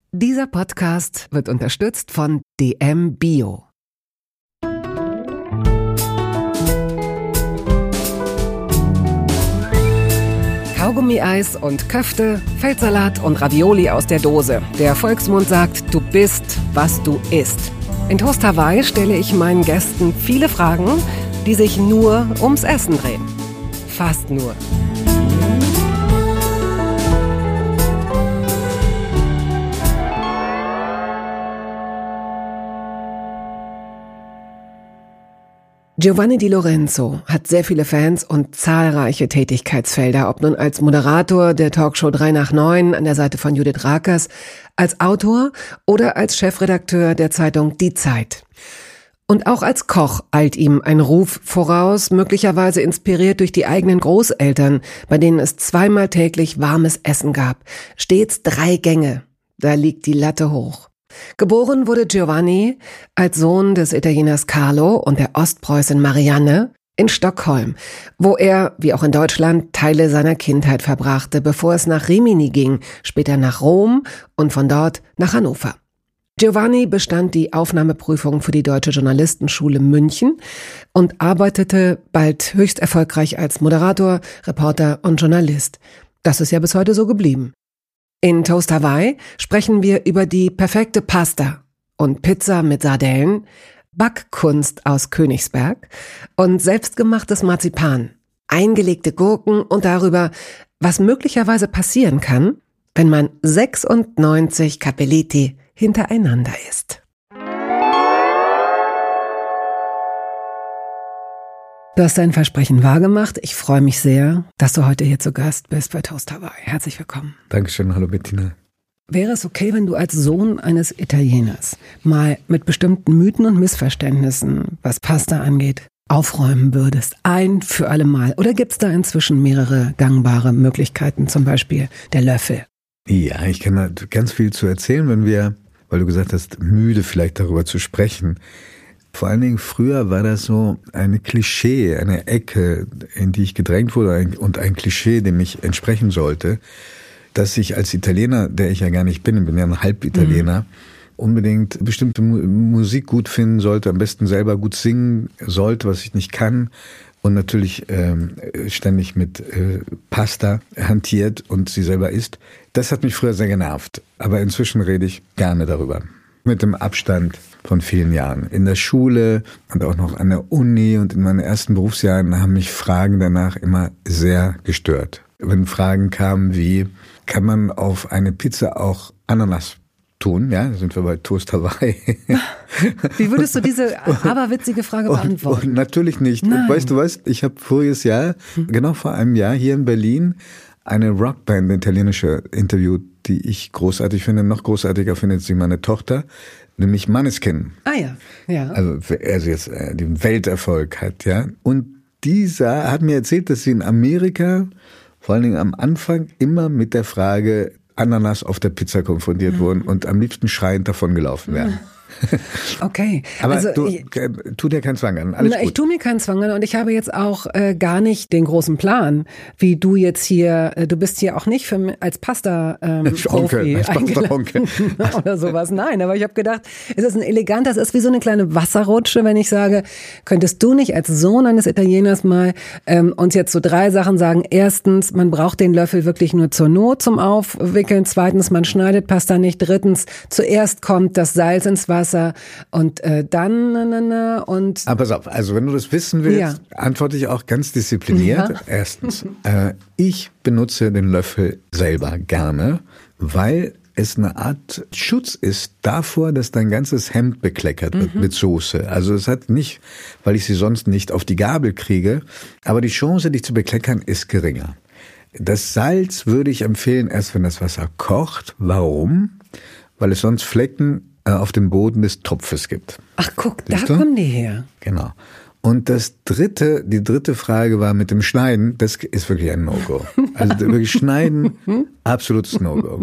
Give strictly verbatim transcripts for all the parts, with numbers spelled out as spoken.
Dieser Podcast wird unterstützt von D M Bio. Kaugummi-Eis und Köfte, Feldsalat und Ravioli aus der Dose. Der Volksmund sagt, du bist, was du isst. In Toast Hawaii stelle ich meinen Gästen viele Fragen, die sich nur ums Essen drehen. Fast nur. Giovanni Di Lorenzo hat sehr viele Fans und zahlreiche Tätigkeitsfelder, ob nun als Moderator der Talkshow drei nach neun an der Seite von Judith Rakers, als Autor oder als Chefredakteur der Zeitung Die Zeit. Und auch als Koch eilt ihm ein Ruf voraus, möglicherweise inspiriert durch die eigenen Großeltern, bei denen es zweimal täglich warmes Essen gab. Stets drei Gänge. Da liegt die Latte hoch. Geboren wurde Giovanni als Sohn des Italieners Carlo und der Ostpreußin Marianne in Stockholm, wo er, wie auch in Deutschland, Teile seiner Kindheit verbrachte, bevor es nach Rimini ging, später nach Rom und von dort nach Hannover. Giovanni bestand die Aufnahmeprüfung für die Deutsche Journalistenschule München und arbeitete bald höchst erfolgreich als Moderator, Reporter und Journalist. Das ist ja bis heute so geblieben. In Toast Hawaii sprechen wir über die perfekte Pasta und Pizza mit Sardellen, Backkunst aus Königsberg und selbstgemachtes Marzipan, eingelegte Gurken und darüber, was möglicherweise passieren kann, wenn man sechsundneunzig Cappelletti hintereinander isst. Du hast dein Versprechen wahrgemacht. Ich freue mich sehr, dass du heute hier zu Gast bist bei Toast Hawaii. Herzlich willkommen. Dankeschön, hallo Bettina. Wäre es okay, wenn du als Sohn eines Italieners mal mit bestimmten Mythen und Missverständnissen, was Pasta angeht, aufräumen würdest? Ein für alle Mal. Oder gibt es da inzwischen mehrere gangbare Möglichkeiten, zum Beispiel der Löffel? Ja, ich kann da ganz viel zu erzählen, wenn wir, weil du gesagt hast, müde vielleicht darüber zu sprechen. Vor allen Dingen früher war das so eine Klischee, eine Ecke, in die ich gedrängt wurde und ein Klischee, dem ich entsprechen sollte, dass ich als Italiener, der ich ja gar nicht bin, ich bin ja ein Halbitaliener, mhm. unbedingt bestimmte Musik gut finden sollte, am besten selber gut singen sollte, was ich nicht kann und natürlich ähm, ständig mit äh, Pasta hantiert und sie selber isst. Das hat mich früher sehr genervt, aber inzwischen rede ich gerne darüber. Mit dem Abstand von vielen Jahren. In der Schule und auch noch an der Uni und in meinen ersten Berufsjahren haben mich Fragen danach immer sehr gestört. Wenn Fragen kamen wie, kann man auf eine Pizza auch Ananas tun? Ja, da sind wir bei Toast Hawaii. Wie würdest du diese aberwitzige Frage beantworten? Und, und natürlich nicht. Nein. Weißt du was, ich habe voriges Jahr, hm. genau vor einem Jahr hier in Berlin, eine Rockband, eine italienische, interviewt, die ich großartig finde. Noch großartiger findet sie meine Tochter, nämlich Måneskin. Ah ja, ja. Also, also jetzt äh, den Welterfolg hat, ja. Und dieser hat mir erzählt, dass sie in Amerika, vor allen Dingen am Anfang, immer mit der Frage Ananas auf der Pizza konfrontiert mhm. wurden und am liebsten schreiend davon gelaufen wären. Mhm. Okay. Aber also, du, ich, tu dir keinen Zwang an, alles na, gut. Ich tu mir keinen Zwang an und ich habe jetzt auch äh, gar nicht den großen Plan, wie du jetzt hier, äh, du bist hier auch nicht für, als Pasta-Profi ähm, eingeladen oder sowas. Nein, aber ich habe gedacht, es ist ein eleganter, es ist wie so eine kleine Wasserrutsche, wenn ich sage, könntest du nicht als Sohn eines Italieners mal ähm, uns jetzt so drei Sachen sagen. Erstens, man braucht den Löffel wirklich nur zur Not zum Aufwickeln. Zweitens, man schneidet Pasta nicht. Drittens, zuerst kommt das Salz ins Wasser. Und äh, dann na, na, na, und aber pass auf, also wenn du das wissen willst, ja. antworte ich auch ganz diszipliniert. Ja. Erstens, äh, ich benutze den Löffel selber gerne, weil es eine Art Schutz ist davor, dass dein ganzes Hemd bekleckert wird mhm. mit Soße. Also es hat nicht, weil ich sie sonst nicht auf die Gabel kriege, aber die Chance, dich zu bekleckern, ist geringer. Das Salz würde ich empfehlen, erst wenn das Wasser kocht. Warum? Weil es sonst Flecken auf dem Boden des Topfes gibt. Ach guck, da kommen die her. Genau. Und das dritte, die dritte Frage war mit dem Schneiden, das ist wirklich ein No-Go. Also wirklich Schneiden, absolutes No-Go.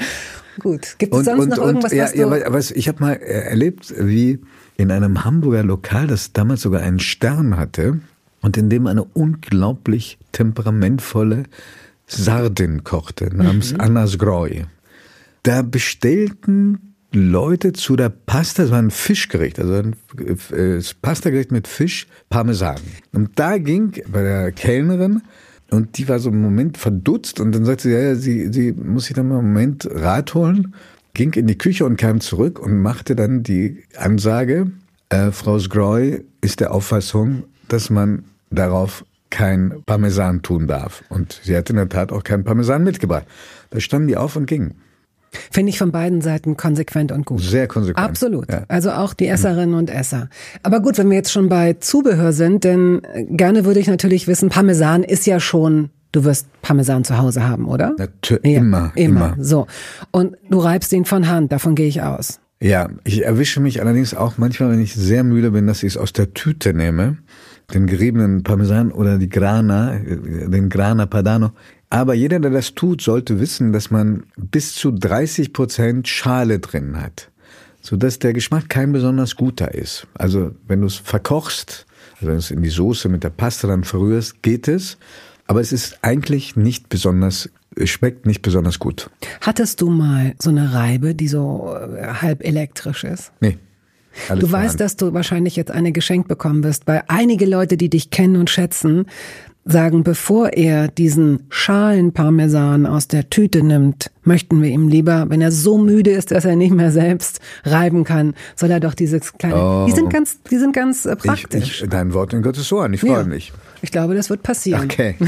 Gut, gibt es sonst und, noch und, irgendwas, ja, was du... Ja, was, ich habe mal erlebt, wie in einem Hamburger Lokal, das damals sogar einen Stern hatte und in dem eine unglaublich temperamentvolle Sardin kochte, namens mhm. Anna Zgroj. da bestellten Leute zu der Pasta, das war ein Fischgericht, also ein äh, Pastagericht mit Fisch, Parmesan. Und da ging bei der Kellnerin, und die war so einen Moment verdutzt und dann sagte sie, ja, ja sie, sie muss sich dann mal einen Moment Rat holen, ging in die Küche und kam zurück und machte dann die Ansage, äh, Frau Sgroy ist der Auffassung, dass man darauf kein Parmesan tun darf. Und sie hat in der Tat auch keinen Parmesan mitgebracht. Da standen die auf und gingen. Finde ich von beiden Seiten konsequent und gut. Sehr konsequent. Absolut. Ja. Also auch die Esserinnen und Esser. Aber gut, wenn wir jetzt schon bei Zubehör sind, denn gerne würde ich natürlich wissen, Parmesan ist ja schon, du wirst Parmesan zu Hause haben, oder? Natürlich, ja, immer, immer. Immer. So. Und du reibst ihn von Hand, davon gehe ich aus. Ja, ich erwische mich allerdings auch manchmal, wenn ich sehr müde bin, dass ich es aus der Tüte nehme. Den geriebenen Parmesan oder die Grana, den Grana Padano. Aber jeder, der das tut, sollte wissen, dass man bis zu dreißig Prozent Schale drin hat, sodass der Geschmack kein besonders guter ist. Also wenn du es verkochst, also wenn du es in die Soße mit der Pasta dann verrührst, geht es. Aber es ist eigentlich nicht besonders, es schmeckt nicht besonders gut. Hattest du mal so eine Reibe, die so halb elektrisch ist? Nee. Alles du weißt, dass du wahrscheinlich jetzt eine geschenkt bekommen wirst, weil einige Leute, die dich kennen und schätzen, sagen, bevor er diesen Schalenparmesan aus der Tüte nimmt, möchten wir ihm lieber, wenn er so müde ist, dass er nicht mehr selbst reiben kann, soll er doch dieses kleine, oh. die sind ganz, die sind ganz äh, praktisch. Ich, ich, dein Wort in Gottes Ohren, ich freue ja. mich. Ich glaube, das wird passieren. Okay.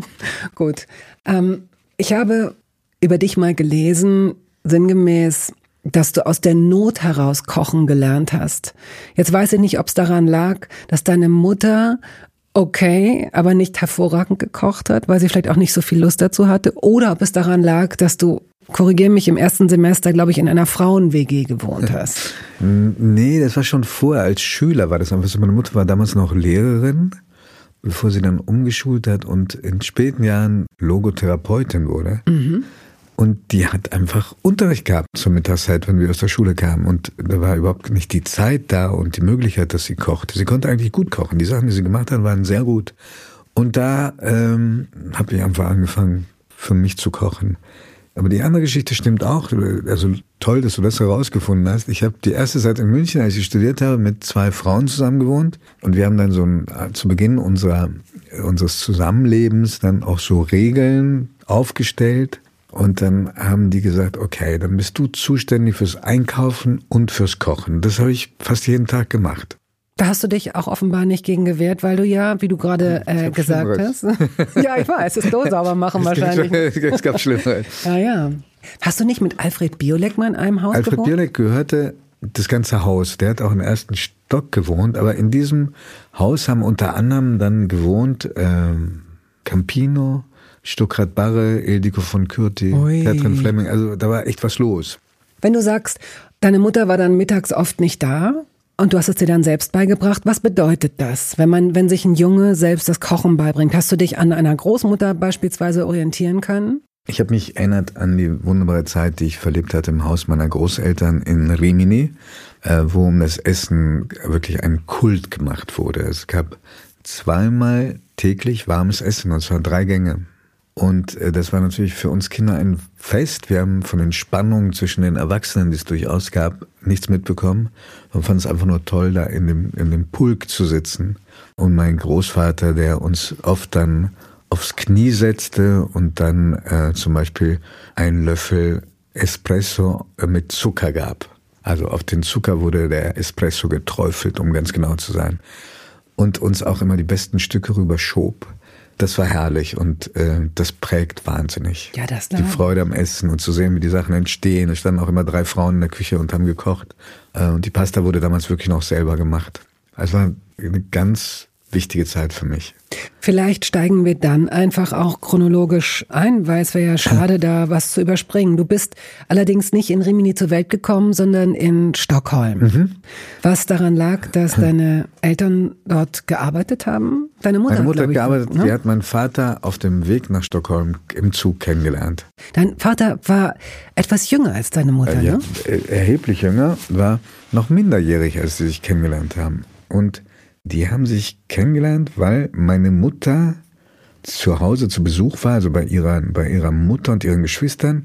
Gut. Ähm, ich habe über dich mal gelesen, sinngemäß, dass du aus der Not heraus kochen gelernt hast. Jetzt weiß ich nicht, ob es daran lag, dass deine Mutter okay, aber nicht hervorragend gekocht hat, weil sie vielleicht auch nicht so viel Lust dazu hatte, oder ob es daran lag, dass du, korrigier mich, im ersten Semester, glaube ich, in einer Frauen-W G gewohnt hast. Nee, das war schon vorher, als Schüler war das einfach so. Meine Mutter war damals noch Lehrerin, bevor sie dann umgeschult hat und in späten Jahren Logotherapeutin wurde. Mhm. Und die hat einfach Unterricht gehabt zur Mittagszeit, wenn wir aus der Schule kamen. Und da war überhaupt nicht die Zeit da und die Möglichkeit, dass sie kochte. Sie konnte eigentlich gut kochen. Die Sachen, die sie gemacht hat, waren sehr gut. Und da ähm, habe ich einfach angefangen, für mich zu kochen. Aber die andere Geschichte stimmt auch. Also toll, dass du das herausgefunden hast. Ich habe die erste Zeit in München, als ich studiert habe, mit zwei Frauen zusammen gewohnt. Und wir haben dann so ein, zu Beginn unserer, unseres Zusammenlebens dann auch so Regeln aufgestellt. Und dann haben die gesagt, okay, dann bist du zuständig fürs Einkaufen und fürs Kochen. Das habe ich fast jeden Tag gemacht. Da hast du dich auch offenbar nicht gegen gewehrt, weil du ja, wie du gerade äh, gesagt hast. Ja, ich weiß, das Klo sauber machen wahrscheinlich. Es gab Schlimmeres. Ja, ja. Hast du nicht mit Alfred Biolek mal in einem Haus Alfred gewohnt? Alfred Biolek gehörte das ganze Haus. Der hat auch im ersten Stock gewohnt. Aber in diesem Haus haben unter anderem dann gewohnt ähm, Campino, Stuckrad Barre, Ildiko von Kürti, Katrin Fleming, also da war echt was los. Wenn du sagst, deine Mutter war dann mittags oft nicht da und du hast es dir dann selbst beigebracht, was bedeutet das, wenn man, wenn sich ein Junge selbst das Kochen beibringt? Hast du dich an einer Großmutter beispielsweise orientieren können? Ich habe mich erinnert an die wunderbare Zeit, die ich verlebt hatte im Haus meiner Großeltern in Rimini, äh, wo um das Essen wirklich ein Kult gemacht wurde. Es gab zweimal täglich warmes Essen, und zwar drei Gänge. Und das war natürlich für uns Kinder ein Fest. Wir haben von den Spannungen zwischen den Erwachsenen, die es durchaus gab, nichts mitbekommen. Wir fanden es einfach nur toll, da in dem, in dem Pulk zu sitzen. Und mein Großvater, der uns oft dann aufs Knie setzte und dann äh, zum Beispiel einen Löffel Espresso mit Zucker gab. Also auf den Zucker wurde der Espresso geträufelt, um ganz genau zu sein. Und uns auch immer die besten Stücke rüberschob. Das war herrlich und äh, das prägt wahnsinnig. Ja, das die Freude am Essen und zu sehen, wie die Sachen entstehen. Es standen auch immer drei Frauen in der Küche und haben gekocht. Äh, und die Pasta wurde damals wirklich noch selber gemacht. Es war eine ganz wichtige Zeit für mich. Vielleicht steigen wir dann einfach auch chronologisch ein, weil es wäre ja schade, da was zu überspringen. Du bist allerdings nicht in Rimini zur Welt gekommen, sondern in Stockholm. Mhm. Was daran lag, dass deine Eltern dort gearbeitet haben? Deine Mutter, Meine Mutter hat ich, gearbeitet, ne? Die hat meinen Vater auf dem Weg nach Stockholm im Zug kennengelernt. Dein Vater war etwas jünger als deine Mutter, ja, ne? Erheblich jünger, war noch minderjährig, als sie sich kennengelernt haben. Und die haben sich kennengelernt, weil meine Mutter zu Hause zu Besuch war, also bei ihrer, bei ihrer Mutter und ihren Geschwistern.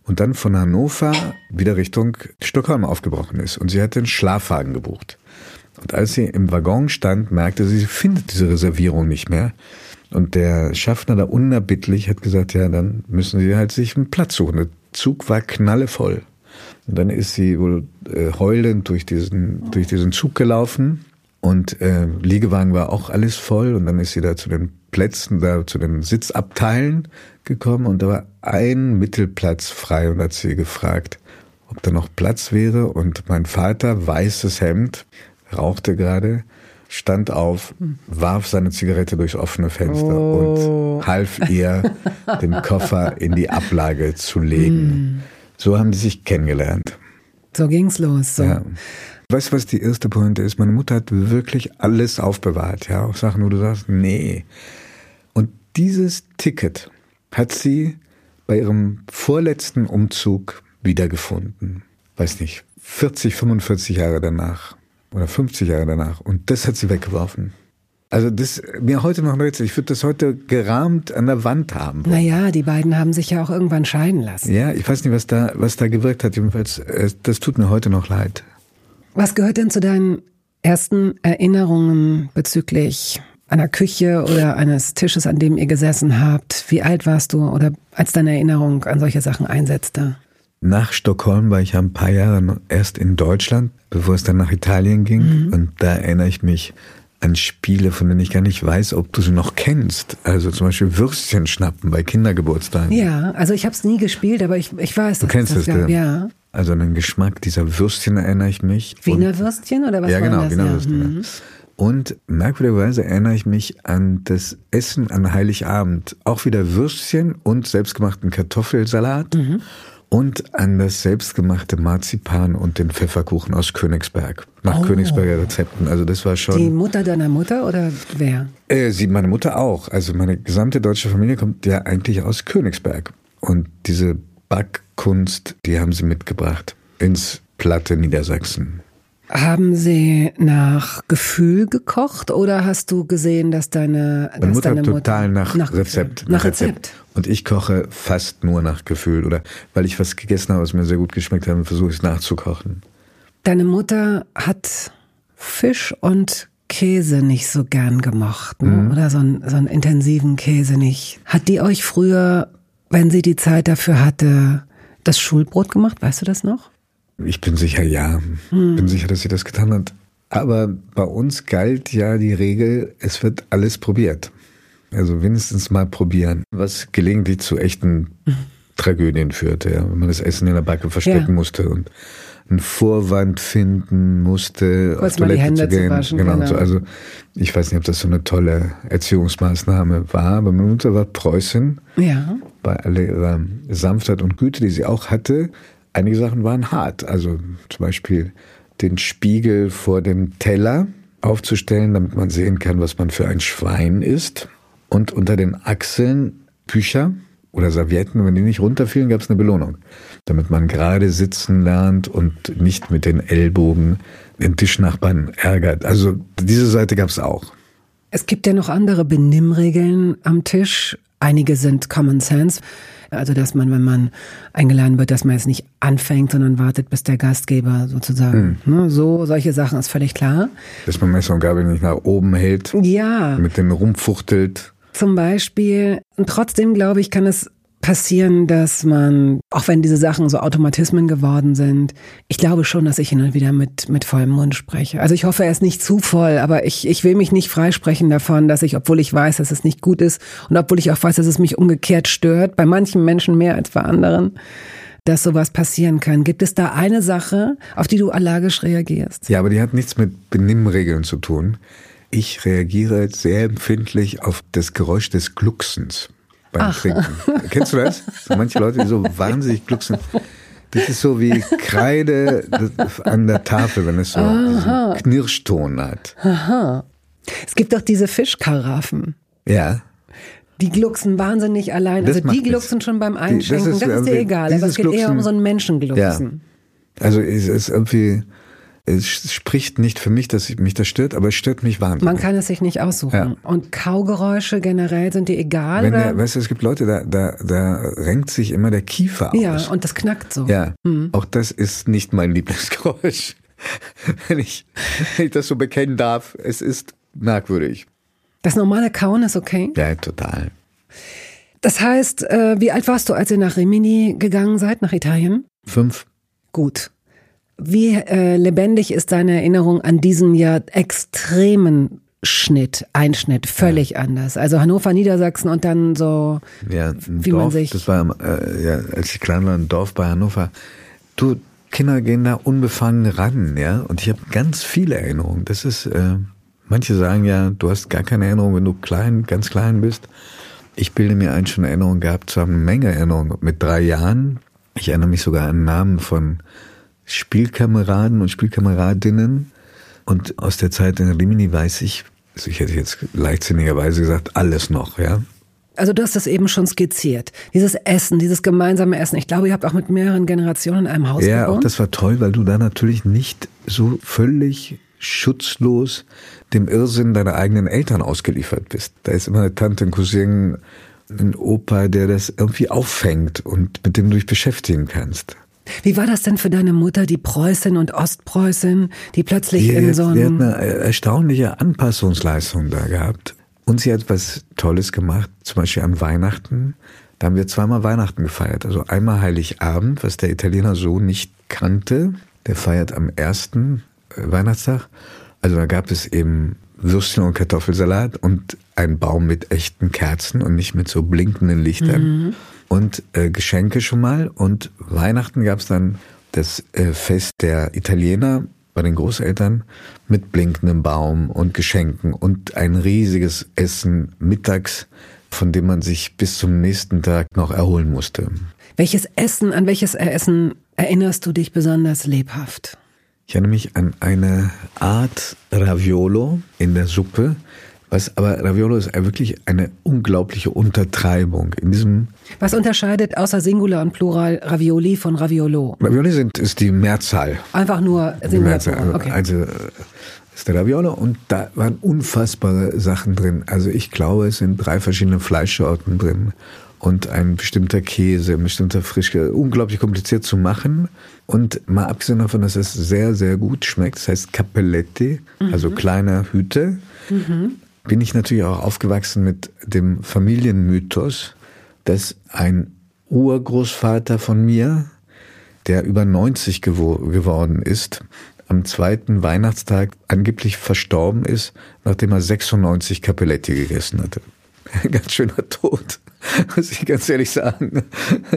und dann von Hannover wieder Richtung Stockholm aufgebrochen ist. Und sie hatte einen Schlafwagen gebucht. Und als sie im Waggon stand, merkte sie, sie findet diese Reservierung nicht mehr. Und der Schaffner da unerbittlich hat gesagt, ja, dann müssen sie halt sich einen Platz suchen. Der Zug war knallevoll. Und dann ist sie wohl äh, heulend durch diesen, durch diesen Zug gelaufen. Und äh, Liegewagen war auch alles voll. Und dann ist sie da zu den Plätzen, da zu den Sitzabteilen gekommen. Und da war ein Mittelplatz frei. Und hat sie gefragt, ob da noch Platz wäre. Und mein Vater, weißes Hemd, rauchte gerade, stand auf, warf seine Zigarette durchs offene Fenster oh. und half ihr, den Koffer in die Ablage zu legen. Mm. So haben die sich kennengelernt. So ging's los. So. Ja. Weißt du, was die erste Pointe ist? Meine Mutter hat wirklich alles aufbewahrt. Ja, auch Sachen, wo du sagst, nee. Und dieses Ticket hat sie bei ihrem vorletzten Umzug wiedergefunden. Weiß nicht, vierzig, fünfundvierzig Jahre danach. Oder fünfzig Jahre danach. Und das hat sie weggeworfen. Also das mir heute noch ein Rätsel. Ich würde das heute gerahmt an der Wand haben. Naja, die beiden haben sich ja auch irgendwann scheiden lassen. Ja, ich weiß nicht, was da, was da gewirkt hat. Jedenfalls, das tut mir heute noch leid. Was gehört denn zu deinen ersten Erinnerungen bezüglich einer Küche oder eines Tisches, an dem ihr gesessen habt? Wie alt warst du oder als deine Erinnerung an solche Sachen einsetzte? Nach Stockholm war ich ja ein paar Jahre erst in Deutschland, bevor es dann nach Italien ging. Mhm. Und da erinnere ich mich an Spiele, von denen ich gar nicht weiß, ob du sie noch kennst. Also zum Beispiel Würstchen schnappen bei Kindergeburtstagen. Ja, also ich habe es nie gespielt, aber ich, ich weiß, du kennst es, gab, ja. Also an den Geschmack dieser Würstchen erinnere ich mich. Wiener und, Würstchen oder was ja, war genau, das? Wiener Ja, Würstchen. mhm. Ja. Und merkwürdigerweise erinnere ich mich an das Essen an Heiligabend. Auch wieder Würstchen und selbstgemachten Kartoffelsalat. Mhm. Und an das selbstgemachte Marzipan und den Pfefferkuchen aus Königsberg. Nach oh. Königsberger Rezepten. Also das war schon... Die Mutter deiner Mutter oder wer? Äh, sie, meine Mutter auch. Also meine gesamte deutsche Familie kommt ja eigentlich aus Königsberg. Und diese Backkunst, die haben sie mitgebracht ins platte Niedersachsen. Haben sie nach Gefühl gekocht oder hast du gesehen, dass deine, Meine dass Mutter deine hat Mutter total nach, nach Rezept. Nach, nach Rezept. Rezept. Und ich koche fast nur nach Gefühl. Oder weil ich was gegessen habe, was mir sehr gut geschmeckt hat, versuche ich es nachzukochen. Deine Mutter hat Fisch und Käse nicht so gern gemocht, ne? Mhm. Oder so einen, so einen intensiven Käse nicht. Hat die euch früher, wenn sie die Zeit dafür hatte, das Schulbrot gemacht? Weißt du das noch? Ich bin sicher, ja. Hm. Bin sicher, dass sie das getan hat. Aber bei uns galt ja die Regel, es wird alles probiert. Also wenigstens mal probieren, was gelegentlich zu echten hm. Tragödien führte. Ja. Wenn man das Essen in der Backe verstecken ja. musste und einen Vorwand finden musste, kurz auf Toilette mal die Hände zu gehen. Zu waschen, genau. genau. So, also ich weiß nicht, ob das so eine tolle Erziehungsmaßnahme war, aber meine Mutter war Preußin. Ja. Bei all ihrer Sanftheit und Güte, die sie auch hatte. Einige Sachen waren hart, also zum Beispiel den Spiegel vor dem Teller aufzustellen, damit man sehen kann, was man für ein Schwein ist. Und unter den Achseln Bücher oder Servietten, wenn die nicht runterfielen, gab es eine Belohnung. Damit man gerade sitzen lernt und nicht mit den Ellbogen den Tischnachbarn ärgert. Also diese Seite gab es auch. Es gibt ja noch andere Benimmregeln am Tisch. Einige sind Common Sense. Also, dass man, wenn man eingeladen wird, dass man jetzt nicht anfängt, sondern wartet, bis der Gastgeber sozusagen, hm. ne, so, solche Sachen ist völlig klar. Dass man Messer und Gabel nicht nach oben hält. Ja. Mit denen rumfuchtelt. Zum Beispiel. Und trotzdem, glaube ich, kann es passieren, dass man, auch wenn diese Sachen so Automatismen geworden sind, ich glaube schon, dass ich hin und wieder mit, mit vollem Mund spreche. Also ich hoffe, er ist nicht zu voll, aber ich, ich will mich nicht freisprechen davon, dass ich, obwohl ich weiß, dass es nicht gut ist und obwohl ich auch weiß, dass es mich umgekehrt stört, bei manchen Menschen mehr als bei anderen, dass sowas passieren kann. Gibt es da eine Sache, auf die du allergisch reagierst? Ja, aber die hat nichts mit Benimmregeln zu tun. Ich reagiere sehr empfindlich auf das Geräusch des Glucksens beim Ach. Trinken. Kennst du das? So manche Leute, die so wahnsinnig glucksen. Das ist so wie Kreide an der Tafel, wenn es so diesen Knirschton hat. Aha. Es gibt doch diese Fischkaraffen. Ja. Die glucksen wahnsinnig allein. Das also die glucksen schon beim Einschenken. Das ist, das ist dir egal, aber es geht Glucksen, eher um so ein Menschenglucksen. Ja. Also es ist irgendwie Es spricht nicht für mich, dass mich das stört, aber es stört mich wahnsinnig. Man kann es sich nicht aussuchen. Ja. Und Kaugeräusche generell, sind die egal? Wenn oder? Der, weißt du, es gibt Leute, da, da, da renkt sich immer der Kiefer aus. Ja, und das knackt so. Ja, hm. Auch das ist nicht mein Lieblingsgeräusch. wenn, ich, wenn ich das so bekennen darf, es ist merkwürdig. Das normale Kauen ist okay? Ja, total. Das heißt, äh, wie alt warst du, als ihr nach Rimini gegangen seid, nach Italien? Fünf. Gut. Wie äh, lebendig ist deine Erinnerung an diesen ja extremen Schnitt, Einschnitt, völlig ja. anders? Also Hannover, Niedersachsen und dann so, ja, wie Dorf, man sich... Das war, äh, ja, als ich klein war, ein Dorf bei Hannover. Du, Kinder gehen da unbefangen ran, ja. Und ich habe ganz viele Erinnerungen. Das ist, äh, manche sagen ja, du hast gar keine Erinnerung, wenn du klein, ganz klein bist. Ich bilde mir ein, schon Erinnerungen gehabt zu haben, eine Menge Erinnerungen. Mit drei Jahren, ich erinnere mich sogar an Namen von Spielkameraden und Spielkameradinnen. Und aus der Zeit in Rimini weiß ich, also ich hätte jetzt leichtsinnigerweise gesagt, alles noch, ja. Also du hast das eben schon skizziert. Dieses Essen, dieses gemeinsame Essen. Ich glaube, ihr habt auch mit mehreren Generationen in einem Haus ja, gewohnt. Ja, auch das war toll, weil du da natürlich nicht so völlig schutzlos dem Irrsinn deiner eigenen Eltern ausgeliefert bist. Da ist immer eine Tante, ein Cousin, ein Opa, der das irgendwie auffängt und mit dem du dich beschäftigen kannst. Wie war das denn für deine Mutter, die Preußin und Ostpreußin, die plötzlich die, in so einem... Die hat eine erstaunliche Anpassungsleistung da gehabt. Und sie hat was Tolles gemacht, zum Beispiel an Weihnachten. Da haben wir zweimal Weihnachten gefeiert. Also einmal Heiligabend, was der Italiener so nicht kannte. Der feiert am ersten Weihnachtstag. Also da gab es eben Würstchen und Kartoffelsalat und einen Baum mit echten Kerzen und nicht mit so blinkenden Lichtern. Mhm. Und äh, Geschenke schon mal. Und Weihnachten gab es dann das äh, Fest der Italiener bei den Großeltern mit blinkendem Baum und Geschenken und ein riesiges Essen mittags, von dem man sich bis zum nächsten Tag noch erholen musste. Welches Essen, an welches Essen erinnerst du dich besonders lebhaft? Ich erinnere mich an eine Art Raviolo in der Suppe. Was, aber Raviolo ist wirklich eine unglaubliche Untertreibung. In diesem Was unterscheidet außer Singular und Plural Ravioli von Raviolo? Ravioli sind, ist die Mehrzahl. Einfach nur Singular, Plural. Okay. Also ist der Raviolo und da waren unfassbare Sachen drin. Also ich glaube, es sind drei verschiedene Fleischsorten drin und ein bestimmter Käse, ein bestimmter Frischkäse. Unglaublich kompliziert zu machen und mal abgesehen davon, dass es sehr, sehr gut schmeckt. Das heißt Cappelletti, mhm. also kleine Hüte. Mhm. Bin ich natürlich auch aufgewachsen mit dem Familienmythos, dass ein Urgroßvater von mir, der über neunzig gewo- geworden ist, am zweiten Weihnachtstag angeblich verstorben ist, nachdem er sechsundneunzig Cappelletti gegessen hatte. Ein ganz schöner Tod, muss ich ganz ehrlich sagen.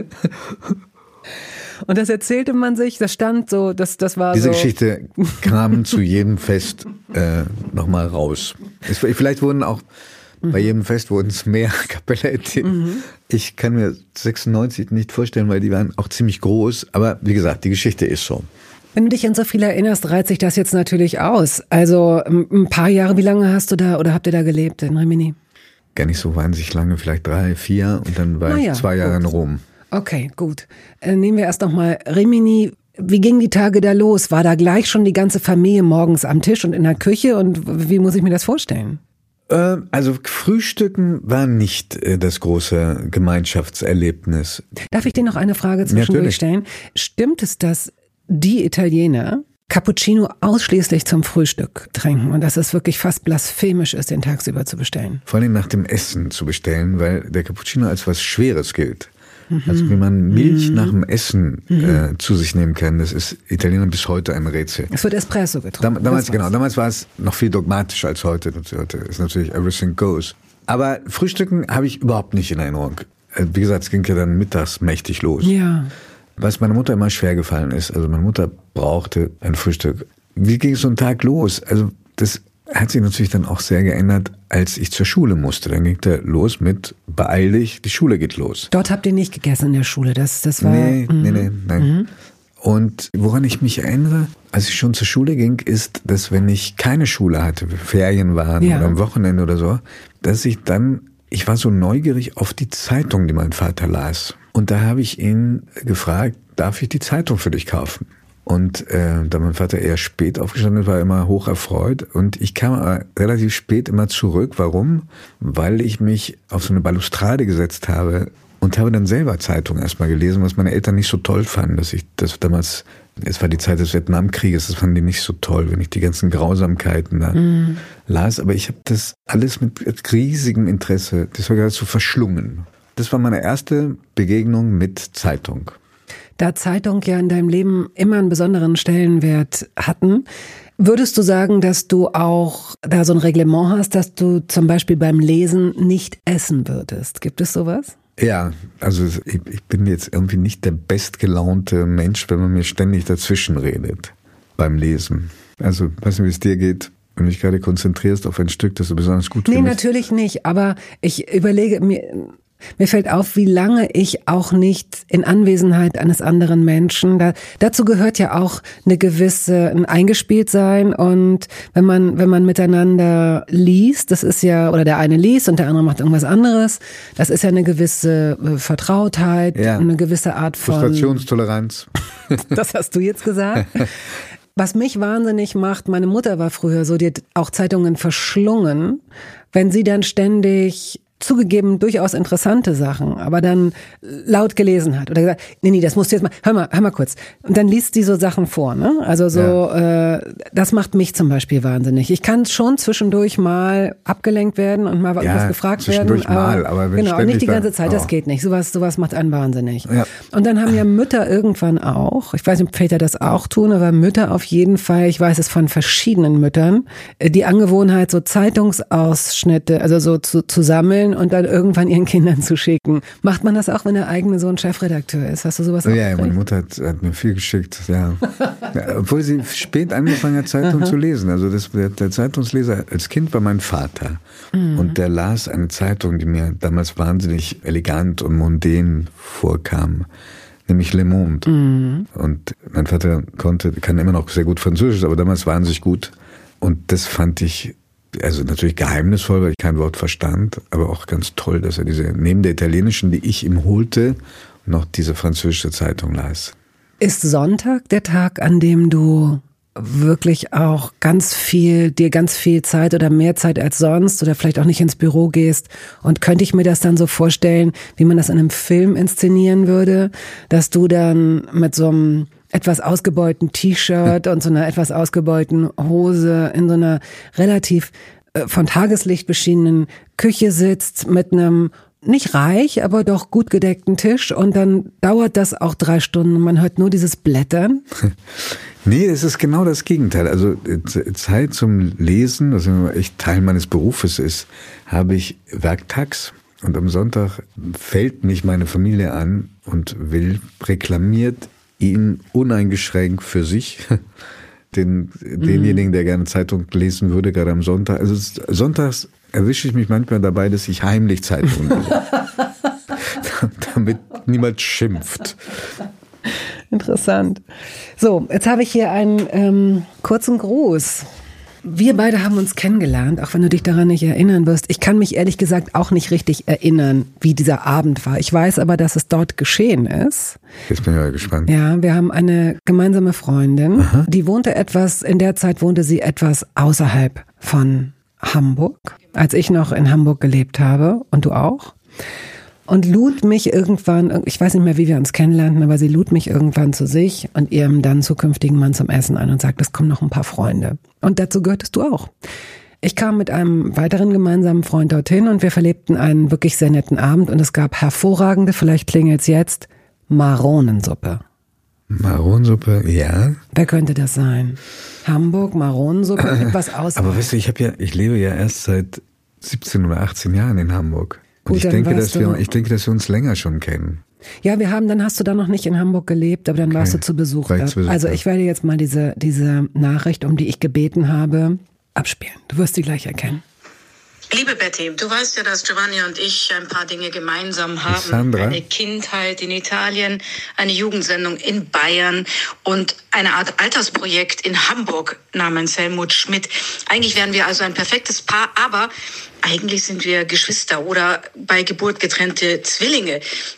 Und das erzählte man sich, das stand so, das, das war Diese so... Diese Geschichte kam zu jedem Fest äh, nochmal raus. Es, vielleicht wurden auch, mhm. bei jedem Fest wurden es mehr Cappelletti. Mhm. Ich kann mir sechsundneunzig nicht vorstellen, weil die waren auch ziemlich groß. Aber wie gesagt, die Geschichte ist so. Wenn du dich an so viel erinnerst, reiht sich das jetzt natürlich aus. Also ein paar Jahre, wie lange hast du da oder habt ihr da gelebt in Rimini? Gar nicht so wahnsinnig lange, vielleicht drei, vier und dann war ja, ich zwei Jahre gut. in Rom. Okay, gut. Äh, nehmen wir erst nochmal Rimini. Wie gingen die Tage da los? War da gleich schon die ganze Familie morgens am Tisch und in der Küche? Und wie muss ich mir das vorstellen? Äh, also Frühstücken war nicht äh, das große Gemeinschaftserlebnis. Darf ich dir noch eine Frage zwischendurch stellen? Stimmt es, dass die Italiener Cappuccino ausschließlich zum Frühstück trinken und dass es wirklich fast blasphemisch ist, den tagsüber zu bestellen? Vor allem nach dem Essen zu bestellen, weil der Cappuccino als was Schweres gilt. Mhm. Also wie man Milch mhm. nach dem Essen mhm. äh, zu sich nehmen kann, das ist Italienern bis heute ein Rätsel. Es wird Espresso getrunken. Dam- damals, genau, damals war es noch viel dogmatischer als heute. Heute ist natürlich everything goes. Aber Frühstücken habe ich überhaupt nicht in Erinnerung. Wie gesagt, es ging ja dann mittags mächtig los. Ja. Was meiner Mutter immer schwer gefallen ist, also meine Mutter brauchte ein Frühstück. Wie ging so ein Tag los? Also das hat sich natürlich dann auch sehr geändert, als ich zur Schule musste. Dann ging der los mit beeil dich, die Schule geht los. Dort habt ihr nicht gegessen in der Schule, das, das war... Nee, mhm. nee, nee, nein. Mhm. Und woran ich mich erinnere, als ich schon zur Schule ging, ist, dass wenn ich keine Schule hatte, Ferien waren ja. oder am Wochenende oder so, dass ich dann, ich war so neugierig auf die Zeitung, die mein Vater las. Und da habe ich ihn gefragt, darf ich die Zeitung für dich kaufen? Und äh, da mein Vater eher spät aufgestanden ist, war er immer hoch erfreut. Und ich kam aber relativ spät immer zurück. Warum? Weil ich mich auf so eine Balustrade gesetzt habe und habe dann selber Zeitungen erstmal gelesen, was meine Eltern nicht so toll fanden, dass ich das damals, es war die Zeit des Vietnamkrieges, das fanden die nicht so toll, wenn ich die ganzen Grausamkeiten da mm. las. Aber ich habe das alles mit riesigem Interesse, das war geradezu verschlungen. Das war meine erste Begegnung mit Zeitung. Da Zeitung ja in deinem Leben immer einen besonderen Stellenwert hatten, würdest du sagen, dass du auch da so ein Reglement hast, dass du zum Beispiel beim Lesen nicht essen würdest? Gibt es sowas? Ja, also ich, ich bin jetzt irgendwie nicht der bestgelaunte Mensch, wenn man mir ständig dazwischen redet beim Lesen. Also, weiß nicht, wie es dir geht. Wenn du dich gerade konzentrierst auf ein Stück, das du besonders gut findest. Nee, natürlich nicht, aber ich überlege mir... Mir fällt auf, wie lange ich auch nicht in Anwesenheit eines anderen Menschen, da, dazu gehört ja auch eine gewisse, ein Eingespieltsein, und wenn man, wenn man miteinander liest, das ist ja, oder der eine liest und der andere macht irgendwas anderes, das ist ja eine gewisse Vertrautheit, ja. Eine gewisse Art von... Frustrationstoleranz. Das hast du jetzt gesagt. Was mich wahnsinnig macht, meine Mutter war früher so, die hat auch Zeitungen verschlungen, wenn sie dann ständig... zugegeben durchaus interessante Sachen, aber dann laut gelesen hat oder gesagt, nee, nee, das musst du jetzt mal, hör mal, hör mal kurz. Und dann liest sie so Sachen vor, ne? Also so, ja. äh, das macht mich zum Beispiel wahnsinnig. Ich kann schon zwischendurch mal abgelenkt werden und mal ja, was gefragt werden. Mal, aber wenn genau, nicht die ganze Zeit, dann, oh. das geht nicht. Sowas, sowas macht einen wahnsinnig. Ja. Und dann haben ja Mütter irgendwann auch, ich weiß nicht, ob Väter das auch tun, aber Mütter auf jeden Fall, ich weiß es von verschiedenen Müttern, die Angewohnheit, so Zeitungsausschnitte, also so zu, zu sammeln und dann irgendwann ihren Kindern zu schicken. Macht man das auch, wenn der eigene Sohn Chefredakteur ist? Hast du sowas auch? Ja, ja, meine Mutter hat, hat mir viel geschickt, ja. Ja, obwohl sie spät angefangen hat, Zeitung Aha. zu lesen. Also das, der, der Zeitungsleser als Kind war mein Vater. Mhm. Und der las eine Zeitung, die mir damals wahnsinnig elegant und mondän vorkam, nämlich Le Monde. Mhm. Und mein Vater konnte, kann immer noch sehr gut Französisch, aber damals wahnsinnig gut. Und das fand ich also natürlich geheimnisvoll, weil ich kein Wort verstand, aber auch ganz toll, dass er diese, neben der italienischen, die ich ihm holte, noch diese französische Zeitung las. Ist Sonntag der Tag, an dem du wirklich auch ganz viel, dir ganz viel Zeit oder mehr Zeit als sonst oder vielleicht auch nicht ins Büro gehst? Und könnte ich mir das dann so vorstellen, wie man das in einem Film inszenieren würde, dass du dann mit so einem etwas ausgebeulten T-Shirt und so einer etwas ausgebeulten Hose in so einer relativ äh, von Tageslicht beschienenen Küche sitzt mit einem nicht reich, aber doch gut gedeckten Tisch, und dann dauert das auch drei Stunden und man hört nur dieses Blättern? Nee, es ist genau das Gegenteil. Also Zeit zum Lesen, was echt Teil meines Berufes ist, habe ich werktags. Und am Sonntag fällt mich meine Familie an und will, reklamiert ihn uneingeschränkt für sich, den, denjenigen, der gerne Zeitung lesen würde, gerade am Sonntag. Also sonntags erwische ich mich manchmal dabei, dass ich heimlich Zeitung lese, damit niemand schimpft. Interessant. So, jetzt habe ich hier einen ähm, kurzen Gruß. Wir beide haben uns kennengelernt, auch wenn du dich daran nicht erinnern wirst. Ich kann mich ehrlich gesagt auch nicht richtig erinnern, wie dieser Abend war. Ich weiß aber, dass es dort geschehen ist. Jetzt bin ich ja gespannt. Ja, wir haben eine gemeinsame Freundin, Aha. die wohnte etwas, in der Zeit wohnte sie etwas außerhalb von Hamburg, als ich noch in Hamburg gelebt habe, und du auch. Und lud mich irgendwann, ich weiß nicht mehr, wie wir uns kennenlernten, aber sie lud mich irgendwann zu sich und ihrem dann zukünftigen Mann zum Essen ein und sagte, es kommen noch ein paar Freunde. Und dazu gehörtest du auch. Ich kam mit einem weiteren gemeinsamen Freund dorthin und wir verlebten einen wirklich sehr netten Abend, und es gab hervorragende, vielleicht klingelt's jetzt, Maronensuppe. Maronensuppe, ja. Wer könnte das sein? Hamburg, Maronensuppe, etwas aus. Aber weißt du, ich habe ja, ich lebe ja erst seit siebzehn oder achtzehn Jahren in Hamburg. Und Gut, ich denke, dass wir, ich denke, dass wir uns länger schon kennen. Ja, wir haben, dann hast du da noch nicht in Hamburg gelebt, aber dann okay. warst du zu Besuch. Da. Zu Besuch also ich werde jetzt mal diese, diese Nachricht, um die ich gebeten habe, abspielen. Du wirst sie gleich erkennen. Liebe Betty, du weißt ja, dass Giovanni und ich ein paar Dinge gemeinsam haben. Sandra. Eine Kindheit in Italien, eine Jugendsendung in Bayern und eine Art Altersprojekt in Hamburg namens Helmut Schmidt. Eigentlich wären wir also ein perfektes Paar, aber eigentlich sind wir Geschwister oder bei Geburt getrennte Zwillinge.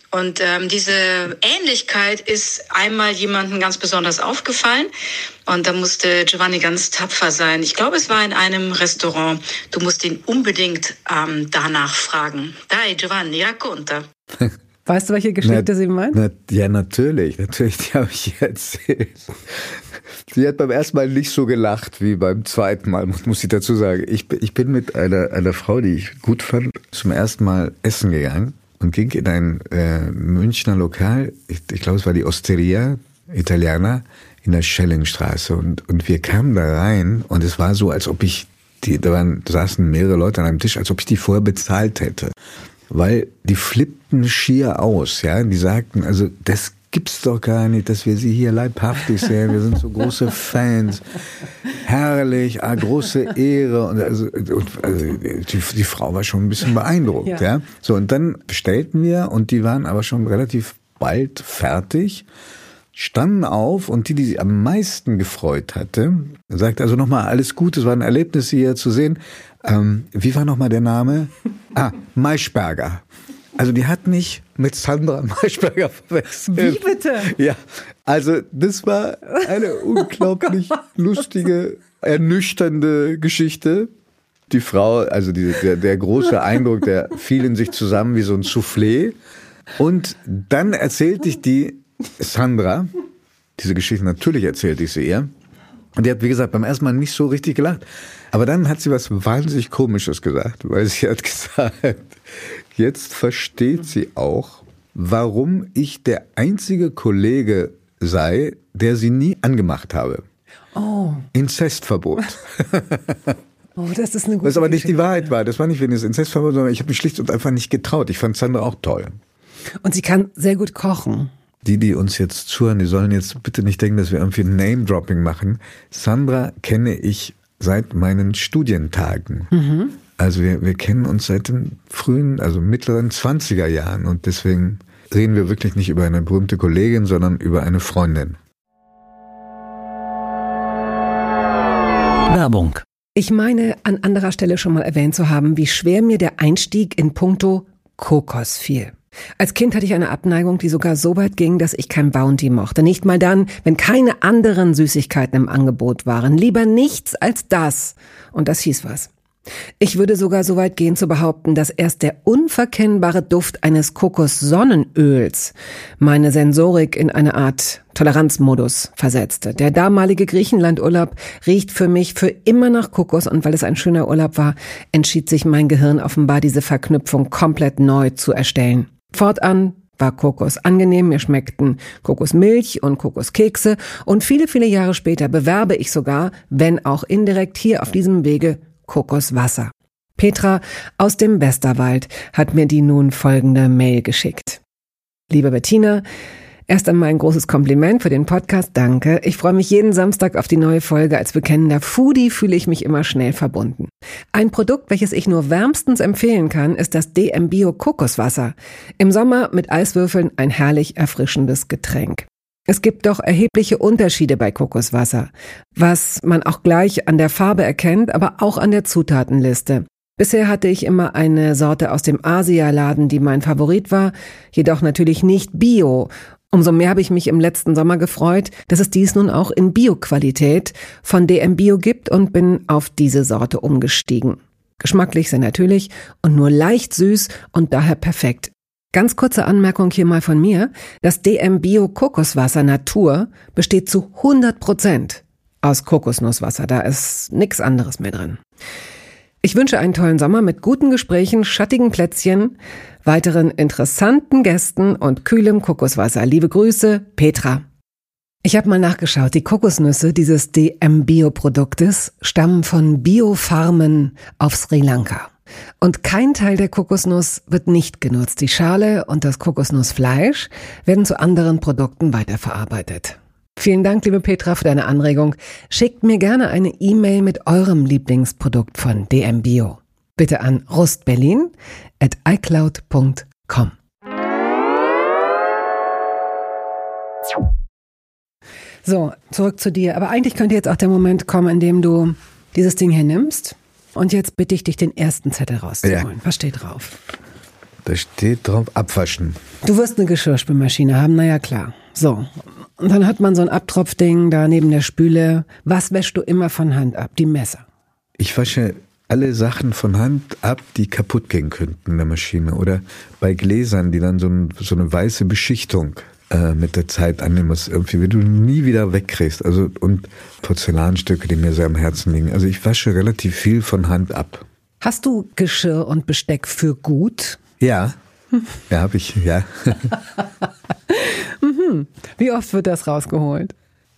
Und ähm, diese Ähnlichkeit ist einmal jemandem ganz besonders aufgefallen. Und da musste Giovanni ganz tapfer sein. Ich glaube, es war in einem Restaurant. Du musst ihn unbedingt ähm, danach fragen. Dai, Giovanni, racconta. Weißt du, welche Geschichte na, sie meint? Na, ja, natürlich. Natürlich, die habe ich ihr erzählt. Sie hat beim ersten Mal nicht so gelacht wie beim zweiten Mal, muss ich dazu sagen. Ich, ich bin mit einer, einer Frau, die ich gut fand, zum ersten Mal essen gegangen und ging in ein äh, Münchner Lokal. Ich, ich glaube, es war die Osteria Italiana in der Schellingstraße. Und, und wir kamen da rein und es war so, als ob ich, die, da, waren, da saßen mehrere Leute an einem Tisch, als ob ich die vorher bezahlt hätte. Weil die flippten schier aus, ja. Die sagten, also das gibt's doch gar nicht, dass wir sie hier leibhaftig sehen. Wir sind so große Fans. Herrlich, ah, große Ehre. Und also, und, also die, die Frau war schon ein bisschen beeindruckt, ja. ja. So, und dann bestellten wir und die waren aber schon relativ bald fertig, standen auf und die, die sich am meisten gefreut hatte, sagte also nochmal alles Gute, es war ein Erlebnis, Sie hier zu sehen. Ähm, wie war nochmal der Name? Ah, Maischberger. Also die hat mich mit Sandra Maischberger verwechselt. Wie bitte? Ja, also das war eine unglaublich lustige, ernüchternde Geschichte. Die Frau, also die, der, der große Eindruck, der fiel in sich zusammen wie so ein Soufflé. Und dann erzählte ich die Sandra, diese Geschichte, natürlich erzählte ich sie ihr. Und die hat, wie gesagt, beim ersten Mal nicht so richtig gelacht. Aber dann hat sie was wahnsinnig Komisches gesagt, weil sie hat gesagt, jetzt versteht sie auch, warum ich der einzige Kollege sei, der sie nie angemacht habe. Oh. Inzestverbot. Oh, das ist eine gute Was aber nicht Geschichte. die Wahrheit war. Das war nicht wegen des Inzestverbots, sondern ich habe mich schlicht und einfach nicht getraut. Ich fand Sandra auch toll. Und sie kann sehr gut kochen. Die, die uns jetzt zuhören, die sollen jetzt bitte nicht denken, dass wir irgendwie Name-Dropping machen. Sandra kenne ich seit meinen Studientagen. Mhm. Also wir, wir kennen uns seit den frühen, also mittleren zwanziger Jahren. Und deswegen reden wir wirklich nicht über eine berühmte Kollegin, sondern über eine Freundin. Werbung. Ich meine, an anderer Stelle schon mal erwähnt zu haben, wie schwer mir der Einstieg in puncto Kokos fiel. Als Kind hatte ich eine Abneigung, die sogar so weit ging, dass ich kein Bounty mochte. Nicht mal dann, wenn keine anderen Süßigkeiten im Angebot waren. Lieber nichts als das. Und das hieß was. Ich würde sogar so weit gehen zu behaupten, dass erst der unverkennbare Duft eines Kokossonnenöls meine Sensorik in eine Art Toleranzmodus versetzte. Der damalige Griechenlandurlaub riecht für mich für immer nach Kokos und weil es ein schöner Urlaub war, entschied sich mein Gehirn offenbar, diese Verknüpfung komplett neu zu erstellen. Fortan war Kokos angenehm, mir schmeckten Kokosmilch und Kokoskekse und viele, viele Jahre später bewerbe ich sogar, wenn auch indirekt hier auf diesem Wege, Kokoswasser. Petra aus dem Westerwald hat mir die nun folgende Mail geschickt. Liebe Bettina, erst einmal ein großes Kompliment für den Podcast, danke. Ich freue mich jeden Samstag auf die neue Folge. Als bekennender Foodie fühle ich mich immer schnell verbunden. Ein Produkt, welches ich nur wärmstens empfehlen kann, ist das D M Bio Kokoswasser. Im Sommer mit Eiswürfeln ein herrlich erfrischendes Getränk. Es gibt doch erhebliche Unterschiede bei Kokoswasser, was man auch gleich an der Farbe erkennt, aber auch an der Zutatenliste. Bisher hatte ich immer eine Sorte aus dem Asialaden, die mein Favorit war, jedoch natürlich nicht Bio. Umso mehr habe ich mich im letzten Sommer gefreut, dass es dies nun auch in Bio-Qualität von D M Bio gibt und bin auf diese Sorte umgestiegen. Geschmacklich sehr natürlich und nur leicht süß und daher perfekt. Ganz kurze Anmerkung hier mal von mir. Das D M Bio Kokoswasser Natur besteht zu hundert Prozent aus Kokosnusswasser. Da ist nichts anderes mehr drin. Ich wünsche einen tollen Sommer mit guten Gesprächen, schattigen Plätzchen, weiteren interessanten Gästen und kühlem Kokoswasser. Liebe Grüße, Petra. Ich habe mal nachgeschaut. Die Kokosnüsse dieses D M Bio Produktes stammen von Biofarmen auf Sri Lanka. Und kein Teil der Kokosnuss wird nicht genutzt. Die Schale und das Kokosnussfleisch werden zu anderen Produkten weiterverarbeitet. Vielen Dank, liebe Petra, für deine Anregung. Schickt mir gerne eine E-Mail mit eurem Lieblingsprodukt von D M Bio. Bitte an rustberlin at icloud punkt com. So, zurück zu dir. Aber eigentlich könnte jetzt auch der Moment kommen, in dem du dieses Ding hier nimmst. Und jetzt bitte ich dich, den ersten Zettel rauszuholen. Ja. Was steht drauf? Da steht drauf, abwaschen. Du wirst eine Geschirrspülmaschine haben, naja klar. So, und dann hat man so ein Abtropfding da neben der Spüle. Was wäschst du immer von Hand ab? Die Messer. Ich wasche alle Sachen von Hand ab, die kaputt gehen könnten in der Maschine. Oder bei Gläsern, die dann so, ein, so eine weiße Beschichtung äh, mit der Zeit annehmen, was irgendwie, wenn du nie wieder wegkriegst. Also, und Porzellanstücke, die mir sehr am Herzen liegen. Also ich wasche relativ viel von Hand ab. Hast du Geschirr und Besteck für gut? Ja, ja, habe ich, ja. mhm. Wie oft wird das rausgeholt?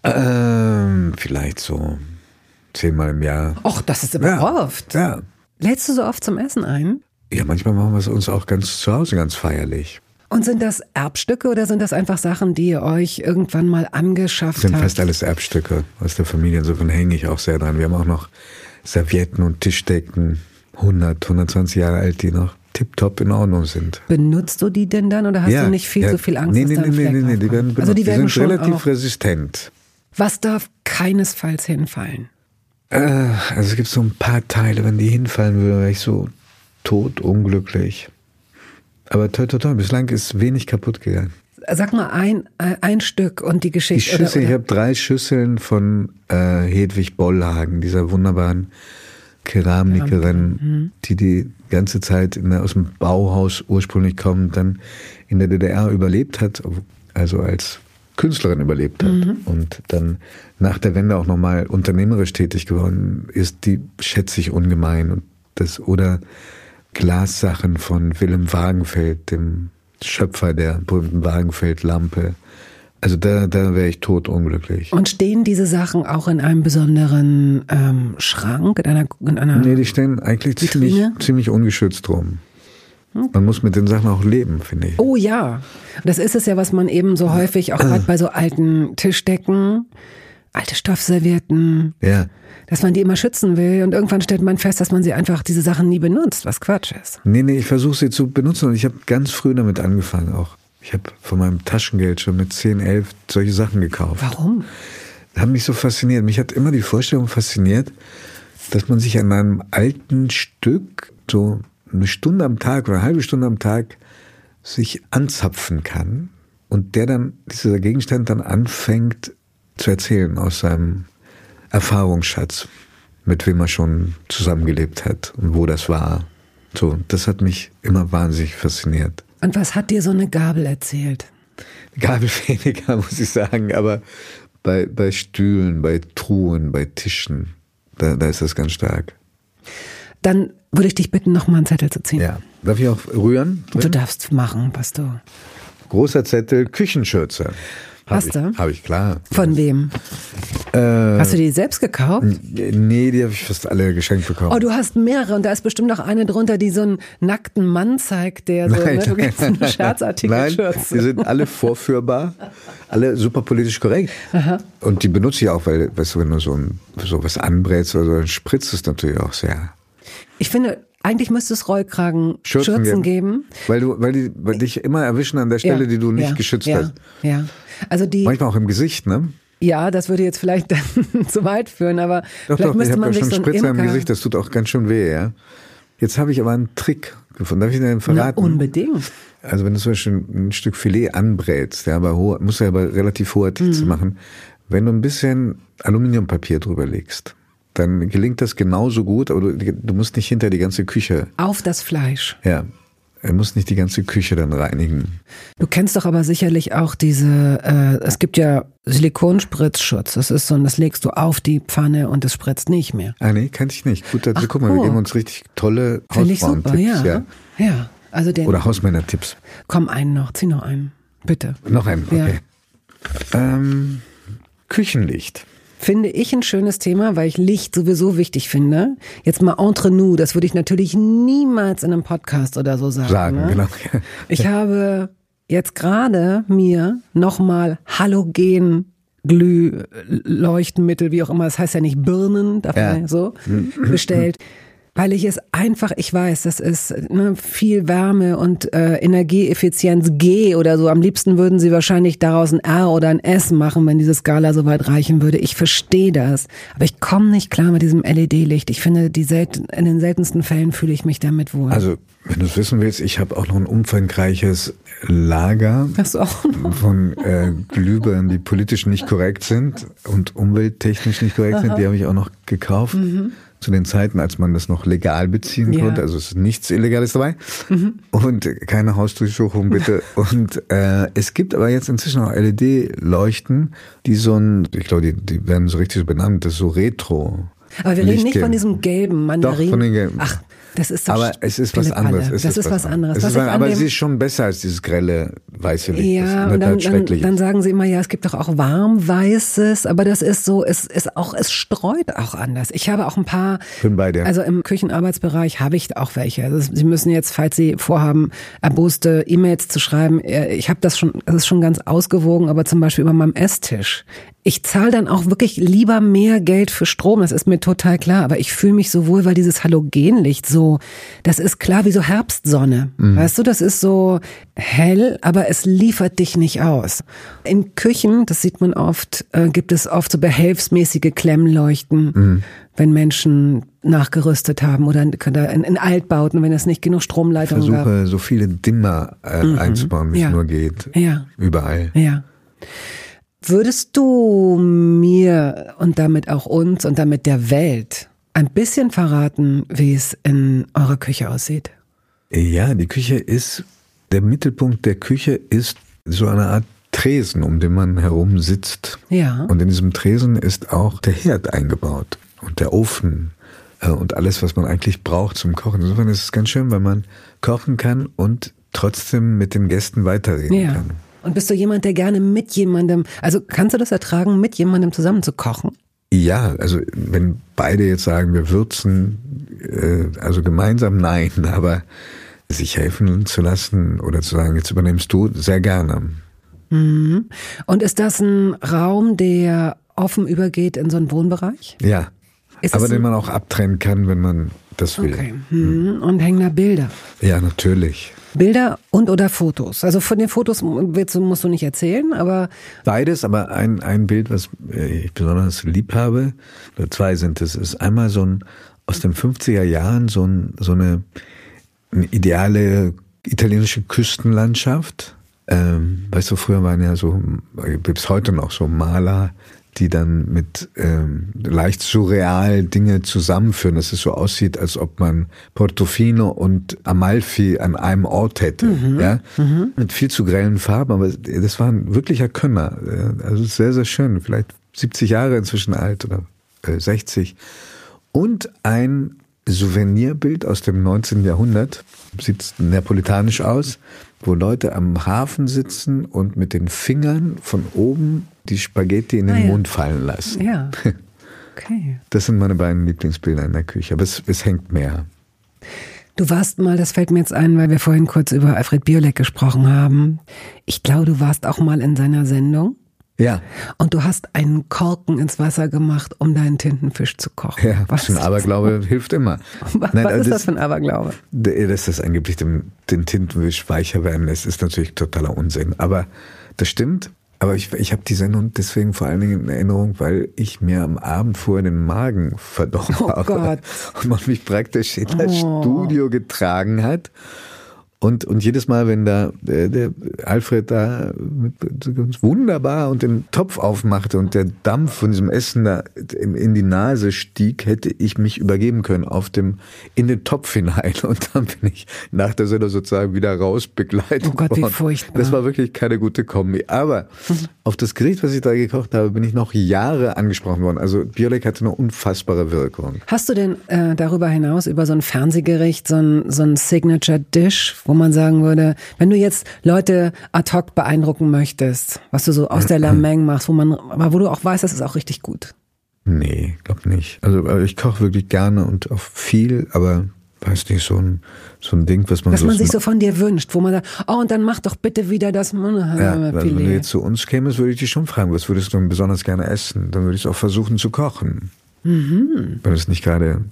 Ähm, vielleicht so zehnmal im Jahr. Och, das ist aber ja, oft. Ja. Lädst du so oft zum Essen ein? Ja, manchmal machen wir es uns auch ganz zu Hause ganz feierlich. Und sind das Erbstücke oder sind das einfach Sachen, die ihr euch irgendwann mal angeschafft sind habt? Sind fast alles Erbstücke aus der Familie. Insofern hänge ich auch sehr dran. Wir haben auch noch Servietten und Tischdecken, hundert, hundertzwanzig Jahre alt, die noch tipptopp in Ordnung sind. Benutzt du die denn dann oder hast ja, du nicht viel ja. so viel Angst, nee, dass nee, da ein nee, Fleck nee, nee, die werden benutzt. Also die, werden die sind schon relativ auch resistent. Was darf keinesfalls hinfallen? Äh, also es gibt so ein paar Teile, wenn die hinfallen würden, wäre ich so tot unglücklich. Aber toi, toi, toi, bislang ist wenig kaputt gegangen. Sag mal ein, ein Stück und die Geschichte. Die Schüssel, oder, oder? ich habe drei Schüsseln von äh, Hedwig Bollhagen, dieser wunderbaren Keramikerin, mhm. die die ganze Zeit in der, aus dem Bauhaus ursprünglich kommt, dann in der D D R überlebt hat, also als Künstlerin überlebt hat mhm. und dann nach der Wende auch nochmal unternehmerisch tätig geworden ist, die schätze ich ungemein. Und das, oder Glassachen von Willem Wagenfeld, dem Schöpfer der berühmten Wagenfeld-Lampe. Also da, da wäre ich totunglücklich. Und stehen diese Sachen auch in einem besonderen ähm, Schrank? In einer, in einer nee, die stehen eigentlich ziemlich, ziemlich ungeschützt rum. Okay. Man muss mit den Sachen auch leben, finde ich. Oh ja, das ist es ja, was man eben so häufig auch gerade bei so alten Tischdecken, alte Stoffservietten, ja. dass man die immer schützen will und irgendwann stellt man fest, dass man sie einfach, diese Sachen nie benutzt, was Quatsch ist. Nee, nee, ich versuche sie zu benutzen und ich habe ganz früh damit angefangen auch. Ich habe von meinem Taschengeld schon mit zehn, elf solche Sachen gekauft. Warum? Das hat mich so fasziniert. Mich hat immer die Vorstellung fasziniert, dass man sich an einem alten Stück so eine Stunde am Tag oder eine halbe Stunde am Tag sich anzapfen kann und der dann, dieser Gegenstand dann anfängt zu erzählen aus seinem Erfahrungsschatz, mit wem er schon zusammengelebt hat und wo das war. So, das hat mich immer wahnsinnig fasziniert. Und was hat dir so eine Gabel erzählt? Gabel weniger, muss ich sagen, aber bei, bei Stühlen, bei Truhen, bei Tischen, da, da ist das ganz stark. Dann würde ich dich bitten, nochmal einen Zettel zu ziehen. Ja. Darf ich auch rühren? Du darfst machen, was du. Großer Zettel, Küchenschürze. Hast du? Habe ich, klar. Von wem? Äh, hast du die selbst gekauft? Nee, die habe ich fast alle geschenkt bekommen. Oh, du hast mehrere und da ist bestimmt noch eine drunter, die so einen nackten Mann zeigt, der so, Nein. ne, du kennst einen Scherzartikel. Nein, die sind alle vorführbar, alle super politisch korrekt. Aha. Und die benutze ich auch, weil, weißt du, wenn du so, ein, so was anbrätst oder so, dann spritzt es natürlich auch sehr. Ich finde, eigentlich müsste es Rollkragen Schürzen, Schürzen geben. geben. Weil, du, weil die weil dich immer erwischen an der Stelle, ja, die du nicht ja, geschützt ja, hast. Ja, also die, manchmal auch im Gesicht, ne? Ja, das würde jetzt vielleicht dann zu weit führen, aber doch, vielleicht doch, müsste ich man ja sich schon so einen Spritzer Imker... im Gesicht, das tut auch ganz schön weh, ja. Jetzt habe ich aber einen Trick gefunden. Darf ich dir den verraten? Na, unbedingt. Also wenn du zum Beispiel ein Stück Filet anbrätst, ja, bei hoher, musst du ja aber relativ hoher Hitze mhm. machen. Wenn du ein bisschen Aluminiumpapier drüber legst, dann gelingt das genauso gut, aber du, du musst nicht hinter die ganze Küche. Auf das Fleisch. Ja, er muss nicht die ganze Küche dann reinigen. Du kennst doch aber sicherlich auch diese, äh, es gibt ja Silikonspritzschutz. Das ist so, und das legst du auf die Pfanne und es spritzt nicht mehr. Ah nee, kannte ich nicht. Gut, also Ach, guck mal, oh. wir geben uns richtig tolle Finde ich super, Hausfrauentipps. ja. ja. ja. Also den, Oder Hausmännertipps. Komm, einen noch, zieh noch einen. Bitte. Noch einen, okay. Ja. Ähm, Küchenlicht. Finde ich ein schönes Thema, weil ich Licht sowieso wichtig finde. Jetzt mal entre nous, das würde ich natürlich niemals in einem Podcast oder so sagen. Sagen, ne? genau. Ich habe jetzt gerade mir nochmal Halogen-Glühleuchtmittel, wie auch immer, das heißt ja nicht Birnen, dafür ja. so, bestellt. Weil ich es einfach, ich weiß, das ist ne, viel Wärme und äh, Energieeffizienz G oder so. Am liebsten würden sie wahrscheinlich daraus ein R oder ein S machen, wenn diese Skala so weit reichen würde. Ich verstehe das, aber ich komme nicht klar mit diesem L E D-Licht. Ich finde, die selten, in den seltensten Fällen fühle ich mich damit wohl. Also, wenn du es wissen willst, ich habe auch noch ein umfangreiches Lager Hast du auch noch? von äh, Glühbirnen, die politisch nicht korrekt sind und umwelttechnisch nicht korrekt Aha. sind. Die habe ich auch noch gekauft. Mhm. Zu den Zeiten, als man das noch legal beziehen ja. konnte. Also es ist nichts Illegales dabei. Mhm. Und keine Hausdurchsuchung bitte. Und äh, es gibt aber jetzt inzwischen auch L E D-Leuchten, die so ein, ich glaube, die, die werden so richtig so benannt, das ist so Retro. Aber wir reden nicht von diesem gelben Mandarin. Doch, von den gelben. Ach, das ist doch aber es ist was anderes. Es das ist, ist was anderes. Was ist was, aber sie ist schon besser als dieses grelle weiße Licht. Ja, und dann, dann, dann sagen sie immer, ja, es gibt doch auch warmweißes, aber das ist so, es ist auch, es streut auch anders. Ich habe auch ein paar, bin bei dir. Also im Küchenarbeitsbereich habe ich auch welche. Also Sie müssen jetzt, falls Sie vorhaben, erboste E-Mails zu schreiben, ich habe das schon, das ist schon ganz ausgewogen, aber zum Beispiel über meinem Esstisch. Ich zahle dann auch wirklich lieber mehr Geld für Strom, das ist mir total klar, aber ich fühle mich so wohl, weil dieses Halogenlicht so, das ist klar wie so Herbstsonne, mhm. weißt du, das ist so hell, aber es liefert dich nicht aus. In Küchen, das sieht man oft, äh, gibt es oft so behelfsmäßige Klemmleuchten, mhm. wenn Menschen nachgerüstet haben oder in, in Altbauten, wenn es nicht genug Stromleitungen gab. Ich versuche, so viele Dimmer äh, mhm. einzubauen, wie ja. es nur geht, ja. überall. Ja. Würdest du mir und damit auch uns und damit der Welt ein bisschen verraten, wie es in eurer Küche aussieht? Ja, die Küche ist, der Mittelpunkt der Küche ist so eine Art Tresen, um den man herum sitzt. Ja. Und in diesem Tresen ist auch der Herd eingebaut und der Ofen äh, und alles, was man eigentlich braucht zum Kochen. Insofern ist es ganz schön, weil man kochen kann und trotzdem mit den Gästen weiterreden ja. kann. Und bist du jemand, der gerne mit jemandem, also kannst du das ertragen, mit jemandem zusammen zu kochen? Ja, also wenn beide jetzt sagen, wir würzen, äh, also gemeinsam nein, aber sich helfen zu lassen oder zu sagen, jetzt übernimmst du, sehr gerne. Mhm. Und ist das ein Raum, der offen übergeht in so einen Wohnbereich? Ja, ist aber den man auch abtrennen kann, wenn man das will. Okay. Mhm. Und hängen da Bilder? Ja, natürlich. Bilder und oder Fotos? Also von den Fotos willst, musst du nicht erzählen, aber... Beides, aber ein, ein Bild, was ich besonders lieb habe, oder zwei sind es, ist einmal so ein, aus den fünfziger Jahren, so, ein, so eine, eine ideale italienische Küstenlandschaft. Ähm, weißt du, früher waren ja so, gibt es heute noch so Maler, die dann mit ähm, leicht surreal Dinge zusammenführen, dass es so aussieht, als ob man Portofino und Amalfi an einem Ort hätte, mhm. ja, mhm. mit viel zu grellen Farben, aber das war ein wirklicher Könner, also sehr, sehr schön, vielleicht siebzig Jahre inzwischen alt oder äh, sechzig und ein Souvenirbild aus dem neunzehnten Jahrhundert, sieht neapolitanisch aus, wo Leute am Hafen sitzen und mit den Fingern von oben die Spaghetti in den ah, ja. Mund fallen lassen. Ja, okay. Das sind meine beiden Lieblingsbilder in der Küche, aber es, es hängt mehr. Du warst mal, das fällt mir jetzt ein, weil wir vorhin kurz über Alfred Biolek gesprochen haben. Ich glaube, du warst auch mal in seiner Sendung. Ja. Und du hast einen Korken ins Wasser gemacht, um deinen Tintenfisch zu kochen. Ja, was ein Aberglaube das? hilft immer. Was, Nein, was ist das, das für ein Aberglaube? Dass das angeblich den, den Tintenfisch weicher werden lässt, ist natürlich totaler Unsinn. Aber das stimmt. Aber ich, ich habe die Sendung deswegen vor allen Dingen in Erinnerung, weil ich mir am Abend vorher den Magen verdorben oh habe. Gott. Und man mich praktisch in das oh. Studio getragen hat. Und, und jedes Mal, wenn da der, der Alfred da mit, ganz wunderbar und den Topf aufmachte und der Dampf von diesem Essen da in, in die Nase stieg, hätte ich mich übergeben können auf dem, in den Topf hinein. Und dann bin ich nach der Sendung sozusagen wieder raus begleitet Oh Gott, worden. wie furchtbar. Das war wirklich keine gute Kombi. Aber auf das Gericht, was ich da gekocht habe, bin ich noch Jahre angesprochen worden. Also Biolek hatte eine unfassbare Wirkung. Hast du denn äh, darüber hinaus über so ein Fernsehgericht, so ein, so ein Signature-Dish, wo man sagen würde, wenn du jetzt Leute ad hoc beeindrucken möchtest, was du so aus der Lameng machst, wo man, aber wo du auch weißt, das ist auch richtig gut. Nee, glaub nicht. Also ich koche wirklich gerne und auch viel, aber weiß nicht, so ein, so ein Ding, was man Was so... man sich so von dir wünscht, wo man sagt, oh, und dann mach doch bitte wieder das... Ja, also wenn du jetzt zu uns kämest, würde ich dich schon fragen, was würdest du denn besonders gerne essen? Dann würde ich es auch versuchen zu kochen. Mhm. Wenn es nicht gerade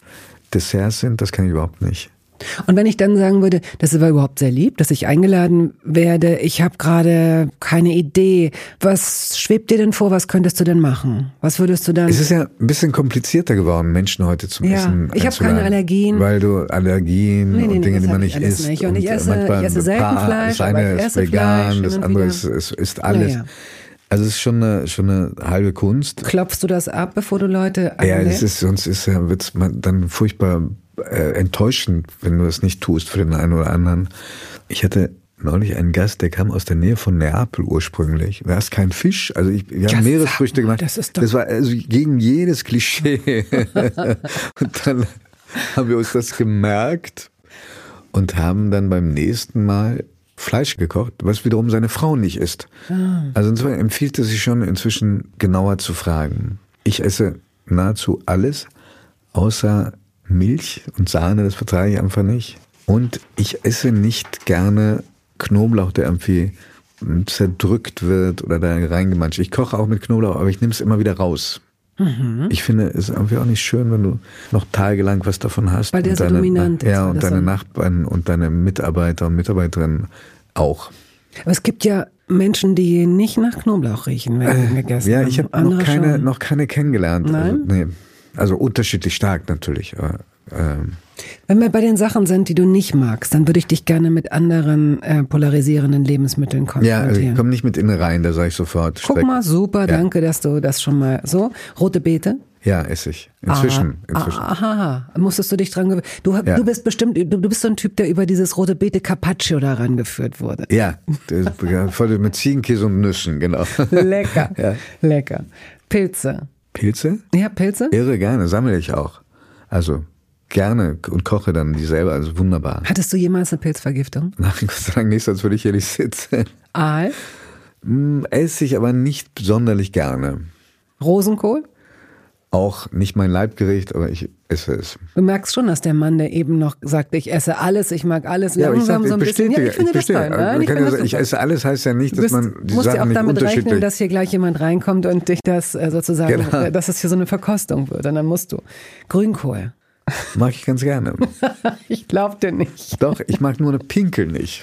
Desserts sind, das kann ich überhaupt nicht. Und wenn ich dann sagen würde, das ist aber überhaupt sehr lieb, dass ich eingeladen werde, ich habe gerade keine Idee, was schwebt dir denn vor, was könntest du denn machen? Was würdest du dann... Es ist ja ein bisschen komplizierter geworden, Menschen heute zum ja, Essen ich habe keine Allergien. Weil du Allergien nee, nee, und Dinge, nee, die man nicht isst. Nicht. Und, und ich esse, ich esse selten Paar, Fleisch, das eine aber ich ist esse vegan, Fleisch das andere ist, ist, ist alles. Ja, ja. Also es ist schon eine, schon eine halbe Kunst. Klopfst du das ab, bevor du Leute einlädst? Ja, das ist, sonst ist ja, wird's man dann furchtbar äh, enttäuschend, wenn du es nicht tust für den einen oder anderen. Ich hatte neulich einen Gast, der kam aus der Nähe von Neapel ursprünglich. Da ist kein Fisch. Also ich, wir haben ja, Meeresfrüchte gemacht. Das, ist doch das war also gegen jedes Klischee. Und dann haben wir uns das gemerkt und haben dann beim nächsten Mal Fleisch gekocht, was wiederum seine Frau nicht isst. Ah. Also insofern empfiehlt es sich schon inzwischen genauer zu fragen. Ich esse nahezu alles, außer Milch und Sahne, das vertrage ich einfach nicht. Und ich esse nicht gerne Knoblauch, der irgendwie zerdrückt wird oder da reingemanscht. Ich koche auch mit Knoblauch, aber ich nehme es immer wieder raus. Mhm. Ich finde, es ist irgendwie auch nicht schön, wenn du noch tagelang was davon hast. Weil der so dominant ist. Ja, und deine Nachbarn und deine Mitarbeiter und Mitarbeiterinnen auch. Aber es gibt ja Menschen, die nicht nach Knoblauch riechen, wenn sie äh, gegessen ja, haben. Ja, ich habe noch keine, schon. noch keine kennengelernt. Nein? Also, nee. Also unterschiedlich stark natürlich. Aber, ähm. Wenn wir bei den Sachen sind, die du nicht magst, dann würde ich dich gerne mit anderen äh, polarisierenden Lebensmitteln konfrontieren. Ja, also ich komme nicht mit Innereien, da sage ich sofort. Guck Speck. mal, super, ja. Danke, dass du das schon mal so. Rote Beete? Ja, esse ich. Inzwischen. Ah, inzwischen. Aha, musstest du dich dran gewöhnen. Du, ja. du bist bestimmt, du, du bist so ein Typ, der über dieses rote Beete Carpaccio da rangeführt wurde. Ja, voll mit Ziegenkäse und Nüssen, genau. Lecker, ja. lecker. Pilze. Pilze? Ja, Pilze? Irre gerne, sammle ich auch. Also gerne und koche dann die selber, also wunderbar. Hattest du jemals eine Pilzvergiftung? Nein, Gott sei Dank nicht, sonst würde ich hier nicht sitzen. Aal? Hm, esse ich aber nicht sonderlich gerne. Rosenkohl? Auch nicht mein Leibgericht, aber ich esse es. Du merkst schon, dass der Mann, der eben noch sagt, ich esse alles, ich mag alles, ja, langsam ich sag, so ein ich bisschen. Ja, ich finde ich das toll. Nein, ich, ja finde sagen, ich esse alles heißt ja nicht, dass bist, man die musst Sachen ja auch nicht damit unterschiedlich... rechnen, dass hier gleich jemand reinkommt und dich das äh, sozusagen, genau. dass es hier so eine Verkostung wird. Und dann musst du. Grünkohl. Mag ich ganz gerne. Ich glaub dir nicht. Doch, ich mag nur eine Pinkel nicht.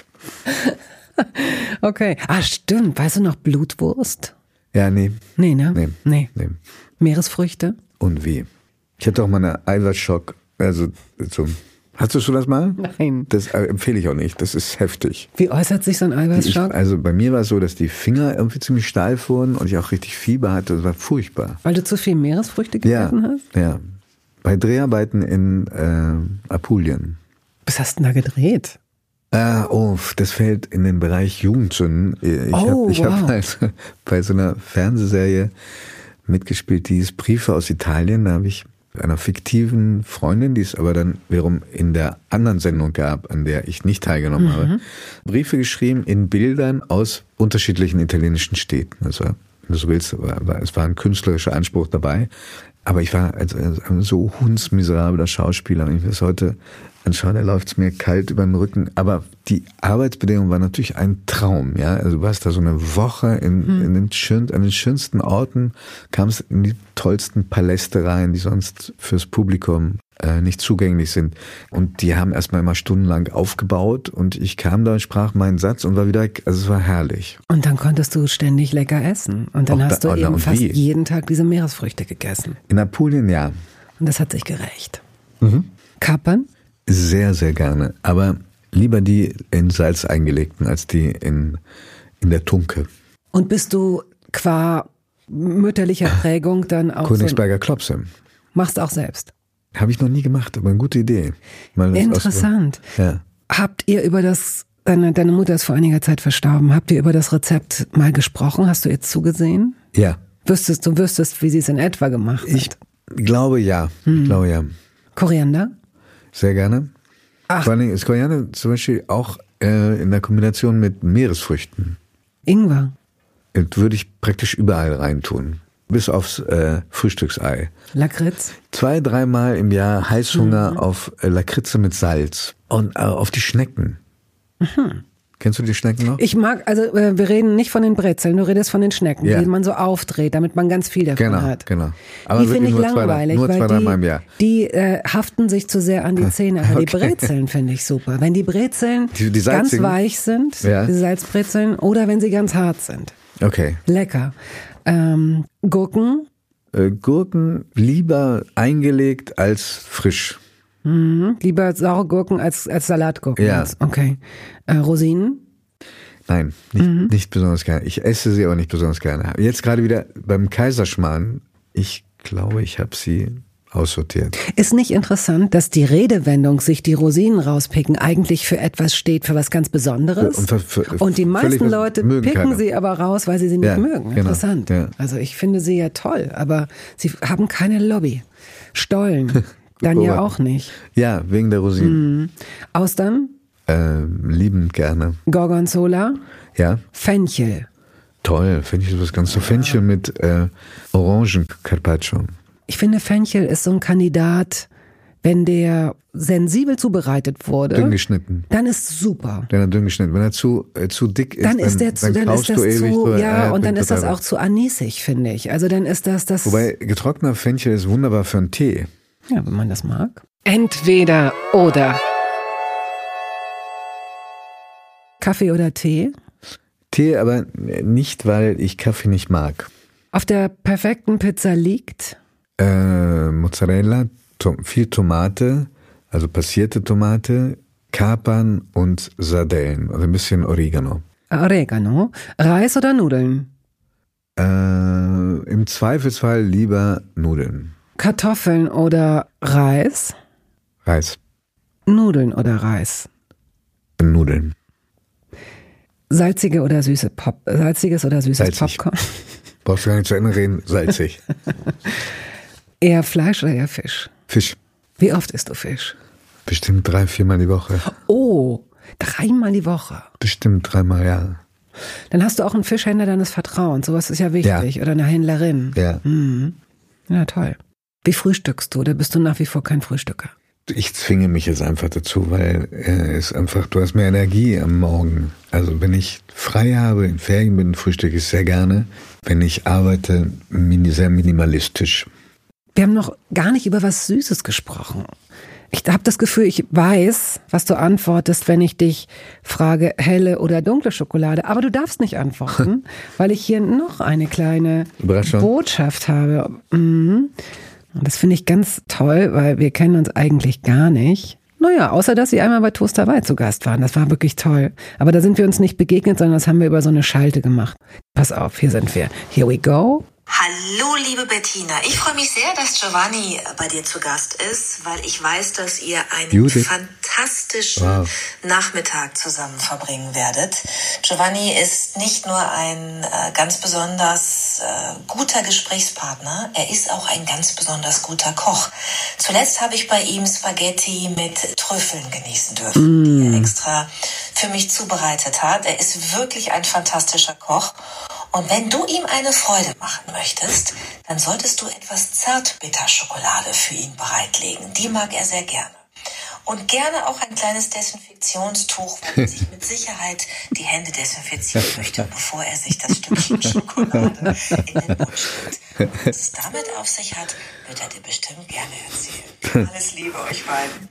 Okay. Ah, stimmt. Weißt du noch Blutwurst? Ja, nee. Nee, ne? Nee. Nee. nee. Meeresfrüchte? Und wie? Ich hatte auch mal einen Eiweißschock. Also, so. Hattest du das mal? Nein. Das äh, empfehle ich auch nicht. Das ist heftig. Wie äußert sich so ein Eiweißschock? Ich, also bei mir war es so, dass die Finger irgendwie ziemlich steif wurden und ich auch richtig Fieber hatte. Das war furchtbar. Weil du zu viel Meeresfrüchte gegessen ja, hast? Ja. Bei Dreharbeiten in äh, Apulien. Was hast du denn da gedreht? Äh, oh, das fällt in den Bereich Jugendsünden. Ich oh, habe ich wow. hab halt bei so einer Fernsehserie mitgespielt, die hieß Briefe aus Italien. Da habe ich einer fiktiven Freundin, die es aber dann wiederum in der anderen Sendung gab, an der ich nicht teilgenommen mhm. habe, Briefe geschrieben in Bildern aus unterschiedlichen italienischen Städten. Also, wenn du so willst, es war ein künstlerischer Anspruch dabei. Aber ich war als, als so hundsmiserabler Schauspieler. Wenn ich das heute anschaue, da läuft es mir kalt über den Rücken. Aber die Arbeitsbedingungen waren natürlich ein Traum. Ja, also du warst da so eine Woche in, hm. in den schön, an den schönsten Orten, kamst in die tollsten Paläste rein, die sonst fürs Publikum äh, nicht zugänglich sind. Und die haben erstmal immer stundenlang aufgebaut. Und ich kam da und sprach meinen Satz und war wieder weg. Also es war herrlich. Und dann konntest du ständig lecker essen. Und dann Auch hast da, du eben und fast wie? jeden Tag diese Meeresfrüchte gegessen. In Apulien, ja. Und das hat sich gerecht. Mhm. Kapern? Sehr, sehr gerne. Aber lieber die in Salz eingelegten als die in, in der Tunke. Und bist du qua mütterlicher Prägung dann auch Königsberger Klopse. Machst auch selbst? Habe ich noch nie gemacht, aber eine gute Idee. Mal Interessant. Ja. Habt ihr über das, deine, deine Mutter ist vor einiger Zeit verstorben, habt ihr über das Rezept mal gesprochen? Hast du ihr zugesehen? Ja. Wüsstest, du wüsstest, wie sie es in etwa gemacht hat? Ich glaube ja. Hm. Ich glaube ja. Koriander? Sehr gerne. Ach. Vor allem ist Koriander zum Beispiel auch äh, in der Kombination mit Meeresfrüchten. Ingwer? Das würde ich praktisch überall reintun. Bis aufs äh, Frühstücksei. Lakritz? Zwei, dreimal im Jahr Heißhunger mhm. auf äh, Lakritze mit Salz. Und äh, auf die Schnecken. Mhm. Kennst du die Schnecken noch? Ich mag, also äh, wir reden nicht von den Brezeln, du redest von den Schnecken, ja. die man so aufdreht, damit man ganz viel davon genau, hat. Genau, Aber die finde ich nur langweilig, zwei, nur zwei, weil drei Mal im Jahr. die, die äh, haften sich zu sehr an die Zähne. Aber Okay. die Brezeln finde ich super. Wenn die Brezeln die, die ganz salzigen? weich sind, Ja. diese Salzbrezeln, oder wenn sie ganz hart sind. Okay. Lecker. Ähm, Gurken? Äh, Gurken lieber eingelegt als frisch. Mhm. Lieber saure Gurken als, als Salatgurken. Ja. Okay. Äh, Rosinen? Nein, nicht, Mhm. nicht besonders gerne. Ich esse sie aber nicht besonders gerne. Jetzt gerade wieder beim Kaiserschmarrn. Ich glaube, ich habe sie aussortiert. Ist nicht interessant, dass die Redewendung, sich die Rosinen rauspicken, eigentlich für etwas steht, für was ganz Besonderes? Und, für, für, Und die meisten was Leute mögen picken keiner. sie aber raus, weil sie sie nicht Ja, mögen. genau, Interessant. ja. Also ich finde sie ja toll, aber sie haben keine Lobby. Stollen, dann ja auch nicht. Ja, wegen der Rosinen. Mhm. Austern, Ähm, liebend gerne. Gorgonzola, Ja, Fenchel. toll. Fenchel ist was ganz so. Fenchel mit äh, Orangen-Carpaccio. Ich finde, Fenchel ist so ein Kandidat, wenn der sensibel zubereitet wurde, Dünn geschnitten. dann ist super. Wenn er dünn geschnitten. Wenn er zu, äh, zu dick ist, Dann ist der zu, dann ist kaust das du ewig zu, drüber. ja, Äh, und dann bringt ist das total auch zu anisig, finde ich. Also dann ist das, das. Wobei getrockneter Fenchel ist wunderbar für einen Tee. Ja, wenn man das mag. Entweder oder. Kaffee oder Tee? Tee aber nicht, weil ich Kaffee nicht mag. Auf der perfekten Pizza liegt Äh, Mozzarella, to- viel Tomate, also passierte Tomate, Kapern und Sardellen. Also ein bisschen Oregano. Oregano. Reis oder Nudeln? Äh, Im Zweifelsfall lieber Nudeln. Kartoffeln oder Reis? Reis. Nudeln oder Reis? Nudeln. Salzige oder süße Pop, salziges oder süßes Salzig. Popcorn? Brauchst du gar nicht zu Ende reden. Salzig. Eher Fleisch oder eher Fisch? Fisch. Wie oft isst du Fisch? Bestimmt drei, viermal die Woche. Oh, dreimal die Woche. Bestimmt dreimal, ja. Dann hast du auch einen Fischhändler deines Vertrauens. Sowas ist ja wichtig. Ja. Oder eine Händlerin. Ja. Mhm. Ja, toll. Wie frühstückst du? Oder bist du nach wie vor kein Frühstücker? Ich zwinge mich jetzt einfach dazu, weil äh, es einfach, du hast mehr Energie am Morgen. Also wenn ich frei habe, in Ferien bin, frühstücke ich sehr gerne. Wenn ich arbeite, mini, sehr minimalistisch. Wir haben noch gar nicht über was Süßes gesprochen. Ich habe das Gefühl, ich weiß, was du antwortest, wenn ich dich frage, helle oder dunkle Schokolade. Aber du darfst nicht antworten, weil ich hier noch eine kleine Überraschung. Botschaft habe. Mhm. Und das finde ich ganz toll, weil wir kennen uns eigentlich gar nicht. Naja, außer dass sie einmal bei Toast Hawaii zu Gast waren. Das war wirklich toll. Aber da sind wir uns nicht begegnet, sondern das haben wir über so eine Schalte gemacht. Pass auf, hier sind wir. Here we go. Hallo, liebe Bettina. Ich freue mich sehr, dass Giovanni bei dir zu Gast ist, weil ich weiß, dass ihr einen Judith. fantastischen Wow. Nachmittag zusammen verbringen werdet. Giovanni ist nicht nur ein äh, ganz besonders äh, guter Gesprächspartner, er ist auch ein ganz besonders guter Koch. Zuletzt habe ich bei ihm Spaghetti mit Trüffeln genießen dürfen, die er extra für mich zubereitet hat. Er ist wirklich ein fantastischer Koch. Und wenn du ihm eine Freude machen möchtest, dann solltest du etwas Zartbitterschokolade für ihn bereitlegen. Die mag er sehr gerne. Und gerne auch ein kleines Desinfektionstuch, weil er sich mit Sicherheit die Hände desinfizieren möchte, bevor er sich das Stückchen Schokolade in den Mund steckt. Und was es damit auf sich hat, wird er dir bestimmt gerne erzählen. Alles Liebe euch beiden.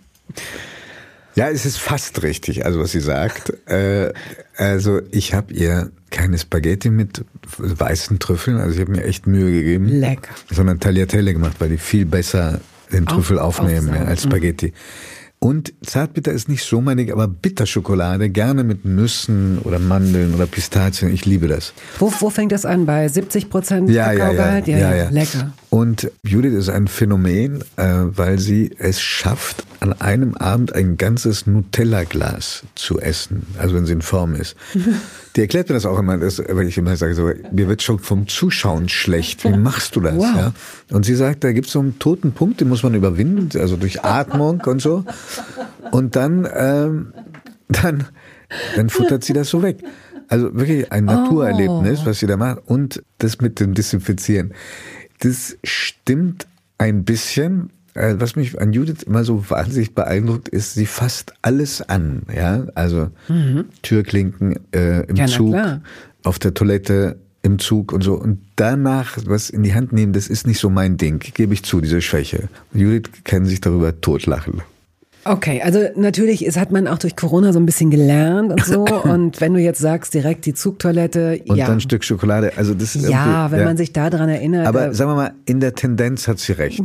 Ja, es ist fast richtig, also was sie sagt. äh, also ich habe ihr keine Spaghetti mit weißen Trüffeln, also ich habe mir echt Mühe gegeben. Lecker. Sondern Tagliatelle gemacht, weil die viel besser den Trüffel Auf- aufnehmen aufsaugen. ja, als Spaghetti. Und Zartbitter ist nicht so meine, aber Bitterschokolade, gerne mit Nüssen oder Mandeln oder Pistazien, ich liebe das. Wo, wo fängt das an? Bei siebzig Prozent Ja, ja, ja, Kakaogehalt? ja, ja. Lecker. Und Judith ist ein Phänomen, äh, weil sie es schafft, an einem Abend ein ganzes Nutella-Glas zu essen, also wenn sie in Form ist. Die erklärt mir das auch immer, dass, weil ich immer sage, so, mir wird schon vom Zuschauen schlecht. Wie machst du das? Wow. Ja? Und sie sagt, da gibt es so einen toten Punkt, den muss man überwinden, also durch Atmung und so. Und dann, ähm, dann, dann futtert sie das so weg. Also wirklich ein Naturerlebnis, was sie da macht. Und das mit dem Desinfizieren. Das stimmt ein bisschen, Was mich an Judith immer so wahnsinnig beeindruckt, ist, sie fasst alles an. Ja, also mhm. Türklinken äh, im ja, Zug, auf der Toilette, im Zug und so. Und danach was in die Hand nehmen, das ist nicht so mein Ding, gebe ich zu, diese Schwäche. Judith kann sich darüber totlachen. Okay, also natürlich ist, hat man auch durch Corona so ein bisschen gelernt und so. Und wenn du jetzt sagst, direkt die Zugtoilette, und ja. dann ein Stück Schokolade. Also das ist ja, wenn ja. man sich daran erinnert. Aber sagen wir mal, in der Tendenz hat sie recht.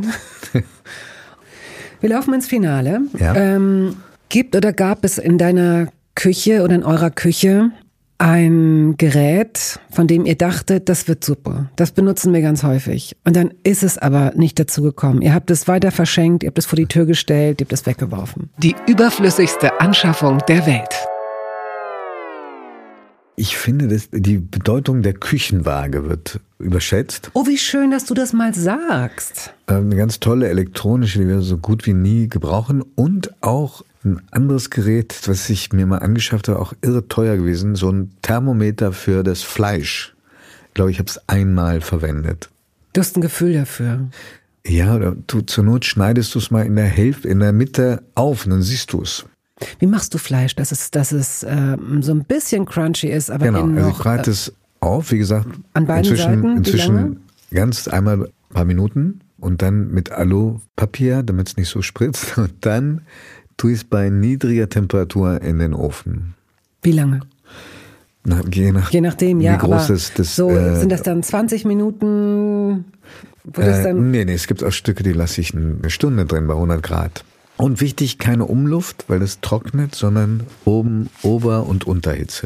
Wir laufen ins Finale. Ja. Ähm, gibt oder gab es in deiner Küche oder in eurer Küche ein Gerät, von dem ihr dachtet, das wird super, das benutzen wir ganz häufig. Und dann ist es aber nicht dazu gekommen. Ihr habt es weiter verschenkt, ihr habt es vor die Tür gestellt, ihr habt es weggeworfen. Die überflüssigste Anschaffung der Welt. Ich finde, dass die Bedeutung der Küchenwaage wird überschätzt. Oh, wie schön, dass du das mal sagst. Eine ganz tolle elektronische, die wir so gut wie nie gebrauchen. Und auch ein anderes Gerät, was ich mir mal angeschafft habe, auch irre teuer gewesen, so ein Thermometer für das Fleisch. Ich glaube, ich habe es einmal verwendet. Du hast ein Gefühl dafür. Ja, oder du, zur Not schneidest du es mal in der Hälfte, in der Mitte auf und dann siehst du es. Wie machst du Fleisch, dass es, dass es äh, so ein bisschen crunchy ist, aber genau, innen noch... Also ich breite es äh, auf, wie gesagt, an beiden inzwischen, Seiten, inzwischen ganz einmal ein paar Minuten und dann mit Alupapier, damit es nicht so spritzt. Und dann tue ich es bei niedriger Temperatur in den Ofen. Wie lange? Na, je, nach, je nachdem, ja, wie groß aber das, das, so, äh, sind das dann zwanzig Minuten? Wo das äh, dann nee, nee, es gibt auch Stücke, die lasse ich eine Stunde drin bei hundert Grad. Und wichtig, keine Umluft, weil das trocknet, sondern oben Ober- und Unterhitze.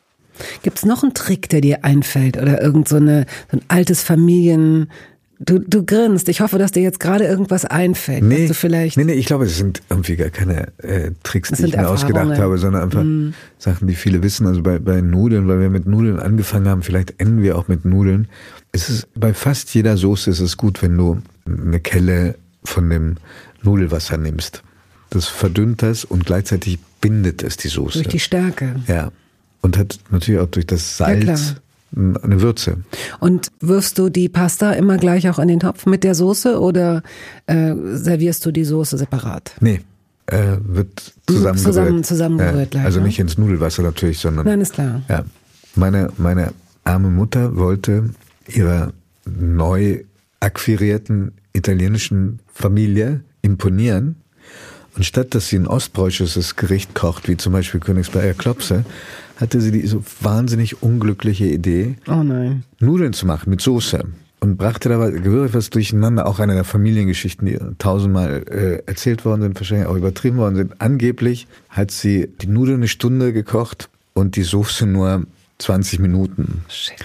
Gibt es noch einen Trick, der dir einfällt? Oder irgend so, eine, so ein altes Familien... Du, du grinst. Ich hoffe, dass dir jetzt gerade irgendwas einfällt. Nee, was du vielleicht nee, nee, ich glaube, es sind irgendwie gar keine äh, Tricks, die ich mir ausgedacht habe, sondern einfach mm. Sachen, die viele wissen. Also bei, bei Nudeln, weil wir mit Nudeln angefangen haben, vielleicht enden wir auch mit Nudeln. Es ist, bei fast jeder Soße ist es gut, wenn du eine Kelle von dem Nudelwasser nimmst. Das verdünnt das und gleichzeitig bindet es die Soße. Durch die Stärke. Ja. Und hat natürlich auch durch das Salz ja, eine Würze. Und wirfst du die Pasta immer gleich auch in den Topf mit der Soße oder äh, servierst du die Soße separat? Nee, äh, wird zusammengerührt. Zusammen, zusammengerührt ja, gleich. Also ne? nicht ins Nudelwasser natürlich, sondern... Nein, ist klar. Ja, meine, meine arme Mutter wollte ihrer neu akquirierten italienischen Familie imponieren. Und statt dass sie ein ostpreußisches Gericht kocht, wie zum Beispiel Königsberger Klopse, hatte sie die so wahnsinnig unglückliche Idee, oh nein. Nudeln zu machen mit Soße. Und brachte dabei gehörig was durcheinander, auch eine der Familiengeschichten, die tausendmal äh, erzählt worden sind, wahrscheinlich auch übertrieben worden sind. Angeblich hat sie die Nudeln eine Stunde gekocht und die Soße nur zwanzig Minuten. Shit.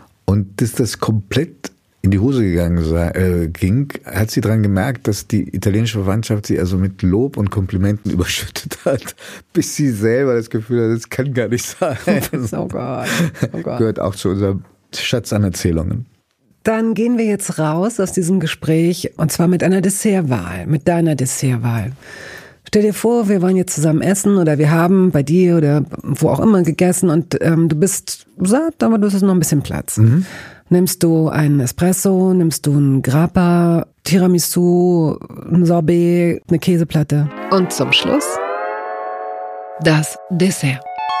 Und dass das komplett in die Hose gegangen sei, äh, ging, hat sie daran gemerkt, dass die italienische Verwandtschaft sie also mit Lob und Komplimenten überschüttet hat, bis sie selber das Gefühl hat, das kann gar nicht sein. Oh Gott. Oh Gott. Gehört auch zu unserem Schatz an Erzählungen. Dann gehen wir jetzt raus aus diesem Gespräch und zwar mit einer Dessertwahl, mit deiner Dessertwahl. Stell dir vor, wir wollen jetzt zusammen essen oder wir haben bei dir oder wo auch immer gegessen und ähm, du bist satt, aber du hast noch ein bisschen Platz. Mhm. Nimmst du einen Espresso, nimmst du einen Grappa, Tiramisu, ein Sorbet, eine Käseplatte. Und zum Schluss das Dessert.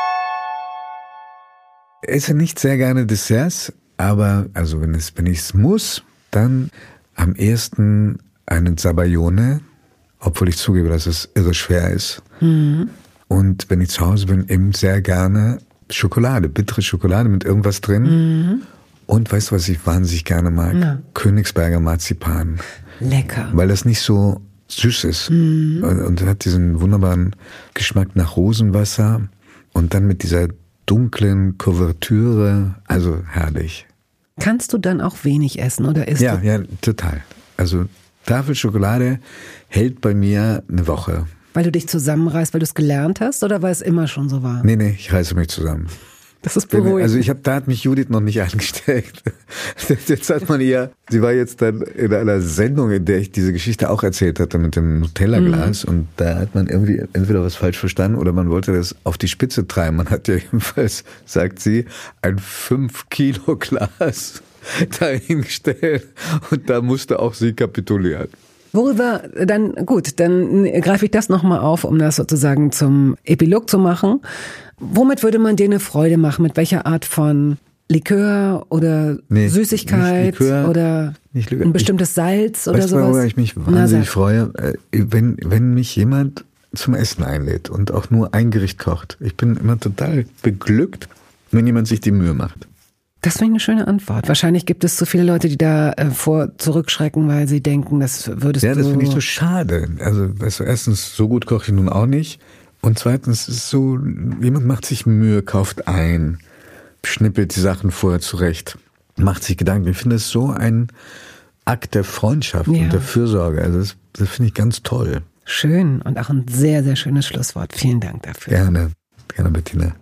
Ich esse nicht sehr gerne Desserts, aber also wenn es wenn ich es muss, dann am ehesten einen Zabaglione, obwohl ich zugebe, dass es irre schwer ist. Mhm. Und wenn ich zu Hause bin, eben sehr gerne Schokolade, bittere Schokolade mit irgendwas drin. Mhm. Und weißt du, was ich wahnsinnig gerne mag? Ja. Königsberger Marzipan. Lecker. Weil das nicht so süß ist. Mhm. Und hat diesen wunderbaren Geschmack nach Rosenwasser. Und dann mit dieser dunklen Kuvertüre. Also herrlich. Kannst du dann auch wenig essen oder isst ja, du? Ja, total. Also Tafel Schokolade hält bei mir eine Woche. Weil du dich zusammenreißt, weil du es gelernt hast oder weil es immer schon so war? Nee, nee, ich reiße mich zusammen. Das ist beruhigend. Also ich habe, da hat mich Judith noch nicht angesteckt. Jetzt hat man ihr, sie war jetzt dann in einer Sendung, in der ich diese Geschichte auch erzählt hatte mit dem Nutella-Glas, mhm. und da hat man irgendwie entweder was falsch verstanden oder man wollte das auf die Spitze treiben. Man hat ja jedenfalls, sagt sie, ein fünf Kilo Glas dahingestellt und da musste auch sie kapitulieren. Worüber, dann gut, dann greife ich das nochmal auf, um das sozusagen zum Epilog zu machen. Womit würde man dir eine Freude machen? Mit welcher Art von Likör oder nee, Süßigkeit Likör, oder ein bestimmtes Salz oder weißt sowas? Worüber ich mich wahnsinnig freue, wenn, wenn mich jemand zum Essen einlädt und auch nur ein Gericht kocht. Ich bin immer total beglückt, wenn jemand sich die Mühe macht. Das finde ich eine schöne Antwort. Wahrscheinlich gibt es so viele Leute, die da äh, vor zurückschrecken, weil sie denken, das würdest ja, du... Ja, das finde ich so schade. Also, weißt du, erstens, so gut koche ich nun auch nicht. Und zweitens ist es so, jemand macht sich Mühe, kauft ein, schnippelt die Sachen vorher zurecht, macht sich Gedanken. Ich finde es so ein Akt der Freundschaft ja. und der Fürsorge. Also das, das finde ich ganz toll. Schön und auch ein sehr, sehr schönes Schlusswort. Vielen Dank dafür. Gerne, gerne Bettina.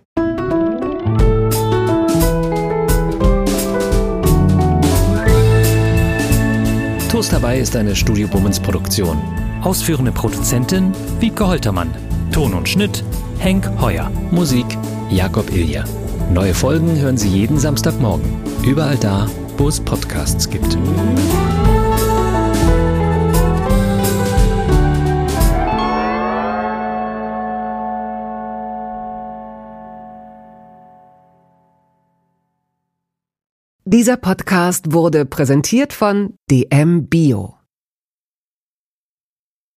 Toast dabei ist eine Studio Bummens Produktion. Ausführende Produzentin Wiebke Holtermann. Ton und Schnitt Henk Heuer. Musik Jakob Ilja. Neue Folgen hören Sie jeden Samstagmorgen. Überall da, wo es Podcasts gibt. Dieser Podcast wurde präsentiert von D M Bio.